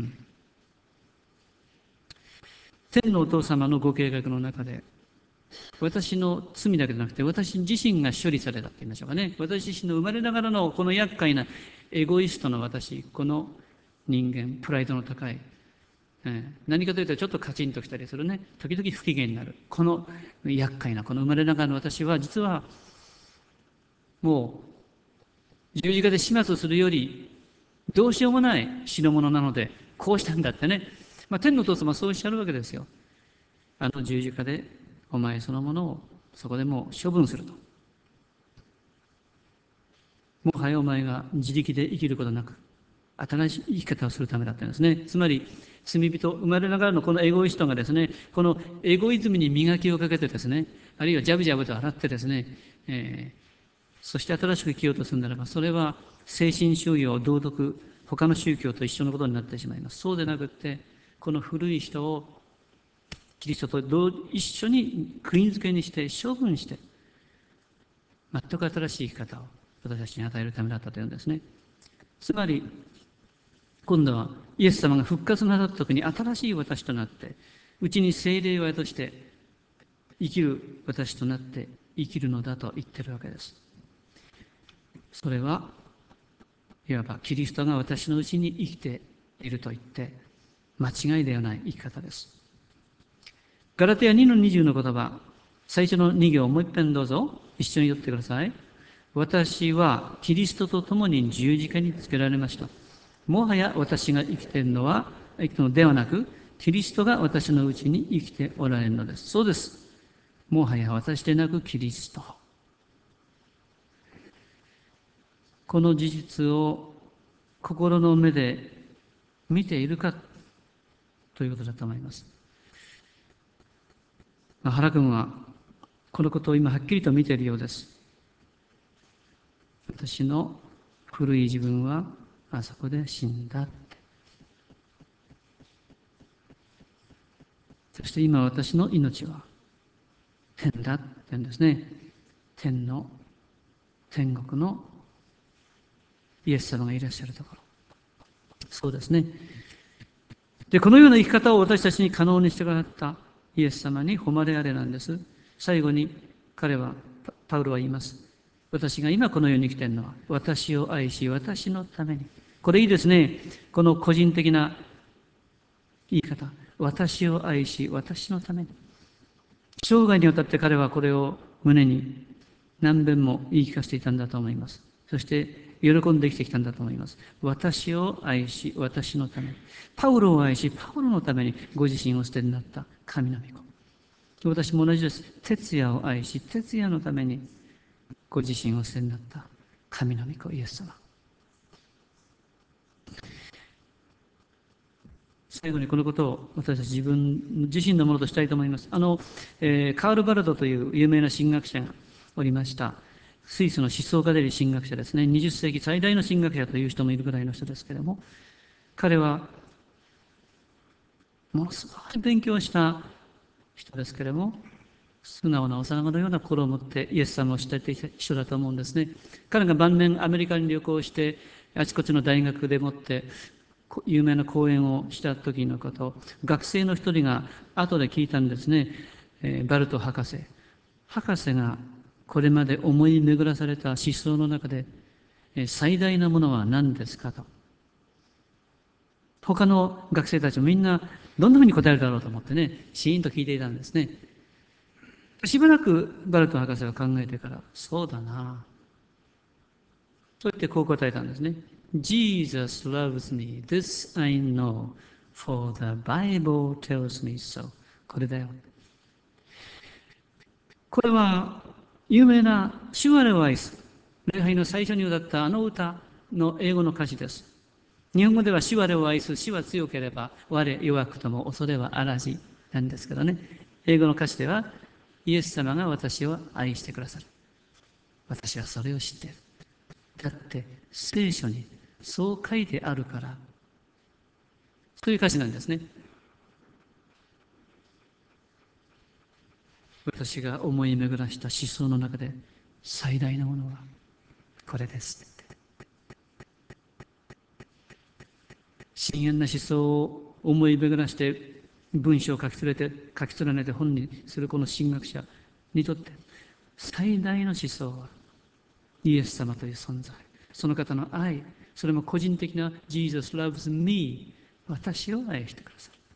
天のお父様のご計画の中で、私の罪だけでなくて、私自身が処理されたって言いましょうかね。私自身の生まれながらのこの厄介なエゴイストの私、この人間、プライドの高い、何かというとちょっとカチンときたりするね、時々不機嫌になる。この厄介な、この生まれながらの私は、実はもう十字架で始末するより、どうしようもない代物なので、こうしたんだってね。天のお父様はそうおっしゃるわけですよ。あの十字架でお前そのものをそこでもう処分すると。もはやお前が自力で生きることなく、新しい生き方をするためだったんですね。つまり、罪人、生まれながらのこのエゴイストがですね、このエゴイズムに磨きをかけてですね、あるいはジャブジャブと洗ってですね、そして新しく生きようとするならば、それは精神修養、道徳、他の宗教と一緒のことになってしまいます。そうでなくって、この古い人をキリストと一緒に釘付けにして処分して、全く新しい生き方を私たちに与えるためだったというんですね。つまり、今度はイエス様が復活なさった時に新しい私となって、うちに聖霊を宿して生きる私となって生きるのだと言ってるわけです。それはいわばキリストが私のうちに生きていると言って間違いではない生き方です。ガラテヤ2の20の言葉、最初の2行もう一遍どうぞ一緒に読ってください。私はキリストと共に十字架につけられました。もはや私が生きているのではなく、キリストが私のうちに生きておられるのです。そうです。もはや私でなくキリスト。この事実を心の目で見ているかということだと思います。原君はこのことを今はっきりと見ているようです。私の古い自分はあそこで死んだ。そして今私の命は天だって言うんですね。天国のイエス様がいらっしゃるところ。そうですね。で、このような生き方を私たちに可能にしてくださったイエス様に誉れあれなんです。最後にパウロは言います。私が今この世に生きているのは、私を愛し、私のために。これいいですね。この個人的な言い方。私を愛し、私のために。生涯にわたって彼はこれを胸に何遍も言い聞かせていたんだと思います。そして喜んで生きてきたんだと思います。私を愛し、私のために。パウロを愛し、パウロのためにご自身を捨てになった神の御子。私も同じです。徹夜を愛し、徹夜のためにご自身を捨てになった神の御子イエス様。最後にこのことを私たち自分自身のものとしたいと思います。カール・バルドという有名な神学者がおりました。スイスの思想家であり神学者ですね。20世紀最大の神学者という人もいるぐらいの人ですけれども、彼はものすごい勉強した人ですけれども、素直な幼子のような心を持ってイエス様を知っていた人だと思うんですね。彼が晩年アメリカに旅行して、あちこちの大学でもって有名な講演をした時のことを学生の一人が後で聞いたんですね。バルト博士。博士がこれまで思い巡らされた思想の中で最大なものは何ですかと。他の学生たちもみんなどんなふうに答えるだろうと思ってね、シーンと聞いていたんですね。しばらくバルト博士は考えてから、そうだな。そう言ってこう答えたんですね。Jesus loves me, this I know, for the Bible tells me so. これだよ。これは有名な主我を愛す。礼拝の最初に歌ったあの歌の英語の歌詞です。日本語では主我を愛す、主は強ければ我弱くとも恐れはあらじなんですけどね。英語の歌詞ではイエス様が私を愛してくださる。私はそれを知っている。だって聖書にそう書いてあるから。そういう歌詞なんですね。私が思い巡らした思想の中で最大のものはこれです。深遠な思想を思い巡らして文章を書き連ねて本にするこの神学者にとって最大の思想はイエス様という存在。その方の愛、それも個人的な Jesus loves me。私を愛してくださる。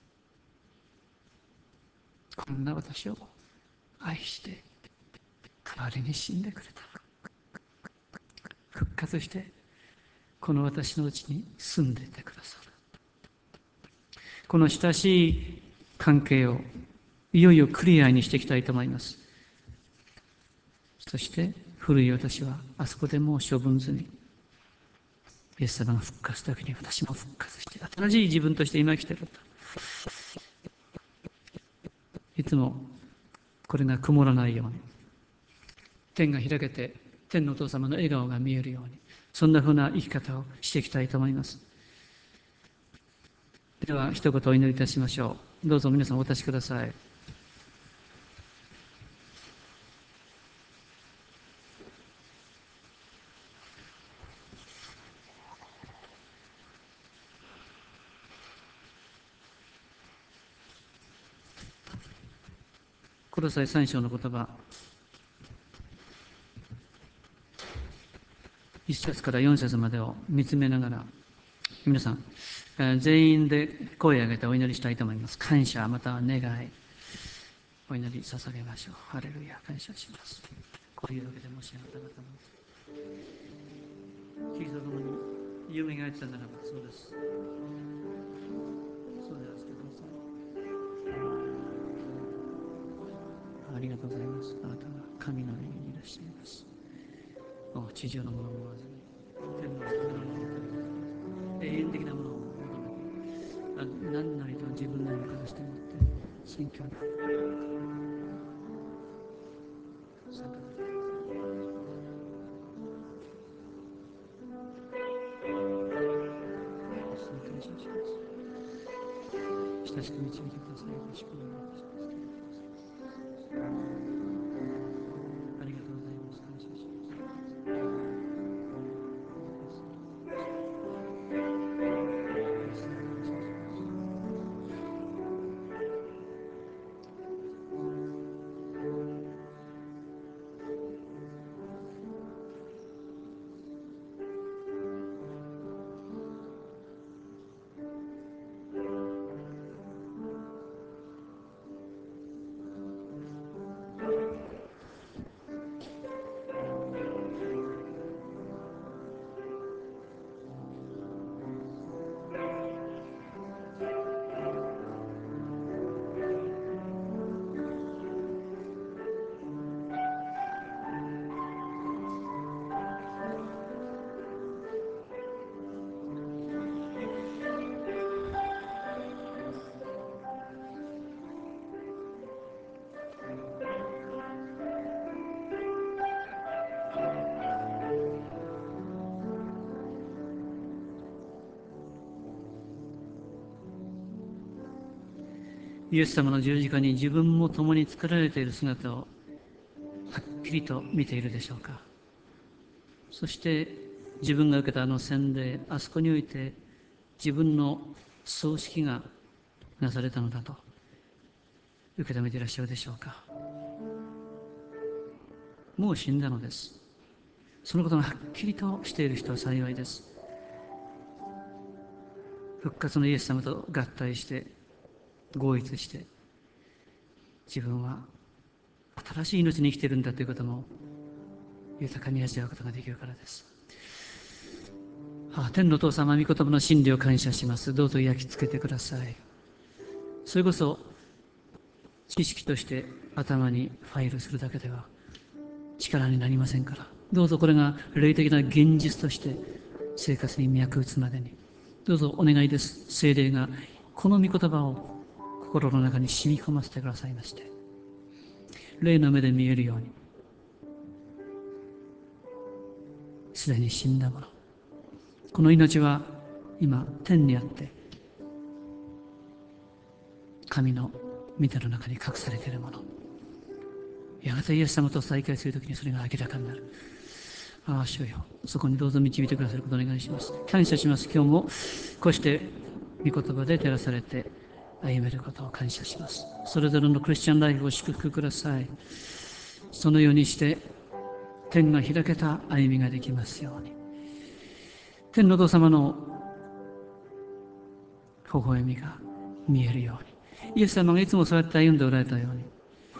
こんな私を愛して代わりに死んでくれた。復活してこの私のうちに住んでいてくださる。この親しい関係をいよいよクリアにしていきたいと思います。そして古い私はあそこでもう処分済み。イエス様が復活した時に私も復活して新しい自分として今生きていると。いつもこれが曇らないように、天が開けて天のお父様の笑顔が見えるように、そんなふうな生き方をしていきたいと思います。では一言お祈りいたしましょう。どうぞ皆さんお立ちください。コロサイ3章の言葉、一節から4節までを見つめながら、皆さん、全員で声を上げてお祈りしたいと思います。感謝、または願い、お祈り捧げましょう。ハレルヤ、感謝します。こういうわけでもしあなた方も、キリストと共に夢がえったならば、そうです。そうであってください。ありがとうございます。あなたが神の家にいらっしゃいます。地上のものを思わずに、天の地のものを求めて、永遠的なものを求めて、何なりと自分の身からしてもって、宣教に参加できる。感謝します。親しく導いてください。よろしくお願いいたします。ありがとうございます。感謝します。イエス様の十字架に自分も共に作られている姿をはっきりと見ているでしょうか。そして自分が受けたあの洗礼、あそこにおいて自分の葬式がなされたのだと受け止めていらっしゃるでしょうか。もう死んだのです。そのことがはっきりとしている人は幸いです。復活のイエス様と合体して合一して自分は新しい命に生きているんだということも豊かに味わうことができるからです。天のお父様、御言葉の真理を感謝します。どうぞ焼き付けてください。それこそ知識として頭にファイルするだけでは力になりませんから、どうぞこれが霊的な現実として生活に脈打つまでにどうぞお願いです。聖霊がこの御言葉を心の中に染み込ませてくださいまして、霊の目で見えるようにすでに死んだもの、この命は今天にあって神の御手の中に隠されているもの、やがてイエス様と再会するときにそれが明らかになる。主よ、そこにどうぞ導いてくださることをお願いします。感謝します。今日もこうして御言葉で照らされて歩めることを感謝します。それぞれのクリスチャンライフを祝福ください。そのようにして天が開けた歩みができますように、天のお父様の微笑みが見えるように、イエス様がいつもそうやって歩んでおられたように、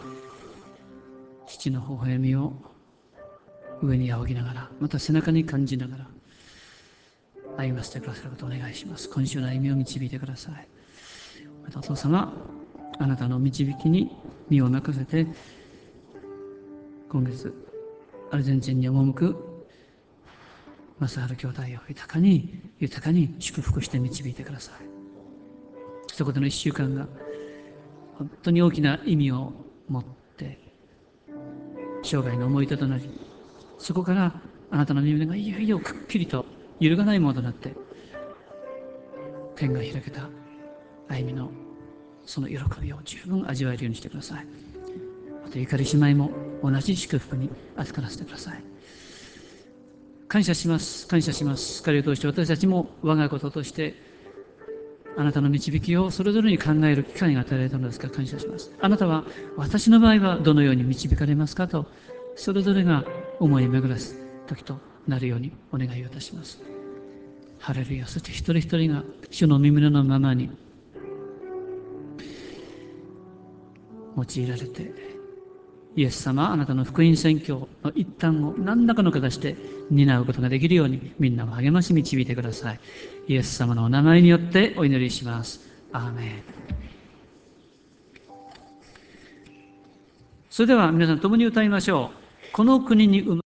父の微笑みを上に仰ぎながら、また背中に感じながら歩ませてくださることをお願いします。今週の歩みを導いてください。またお父様、あなたの導きに身を任せて、今月アルゼンチンに赴く正治兄弟を豊かに祝福して導いてください。そこでの1週間が本当に大きな意味を持って生涯の思い出となり、そこからあなたの耳がいよいよくっきりと揺るがないものとなって天が開けた歩みのその喜びを十分味わえるようにしてください。またゆかり姉妹も同じ祝福に預からせてください。感謝します。感謝します。彼を通して私たちも我がこととしてあなたの導きをそれぞれに考える機会が与えられたのですから感謝します。あなたは私の場合はどのように導かれますかと、それぞれが思い巡らす時となるようにお願いをいたします。ハレルヤ。そして一人一人が主の御胸のままに用いられて、イエス様、あなたの福音宣教の一端を何らかの形で担うことができるように、みんなを励まし導いてください。イエス様のお名前によってお祈りします。アーメン。それでは皆さん共に歌いましょう。この国に生まれ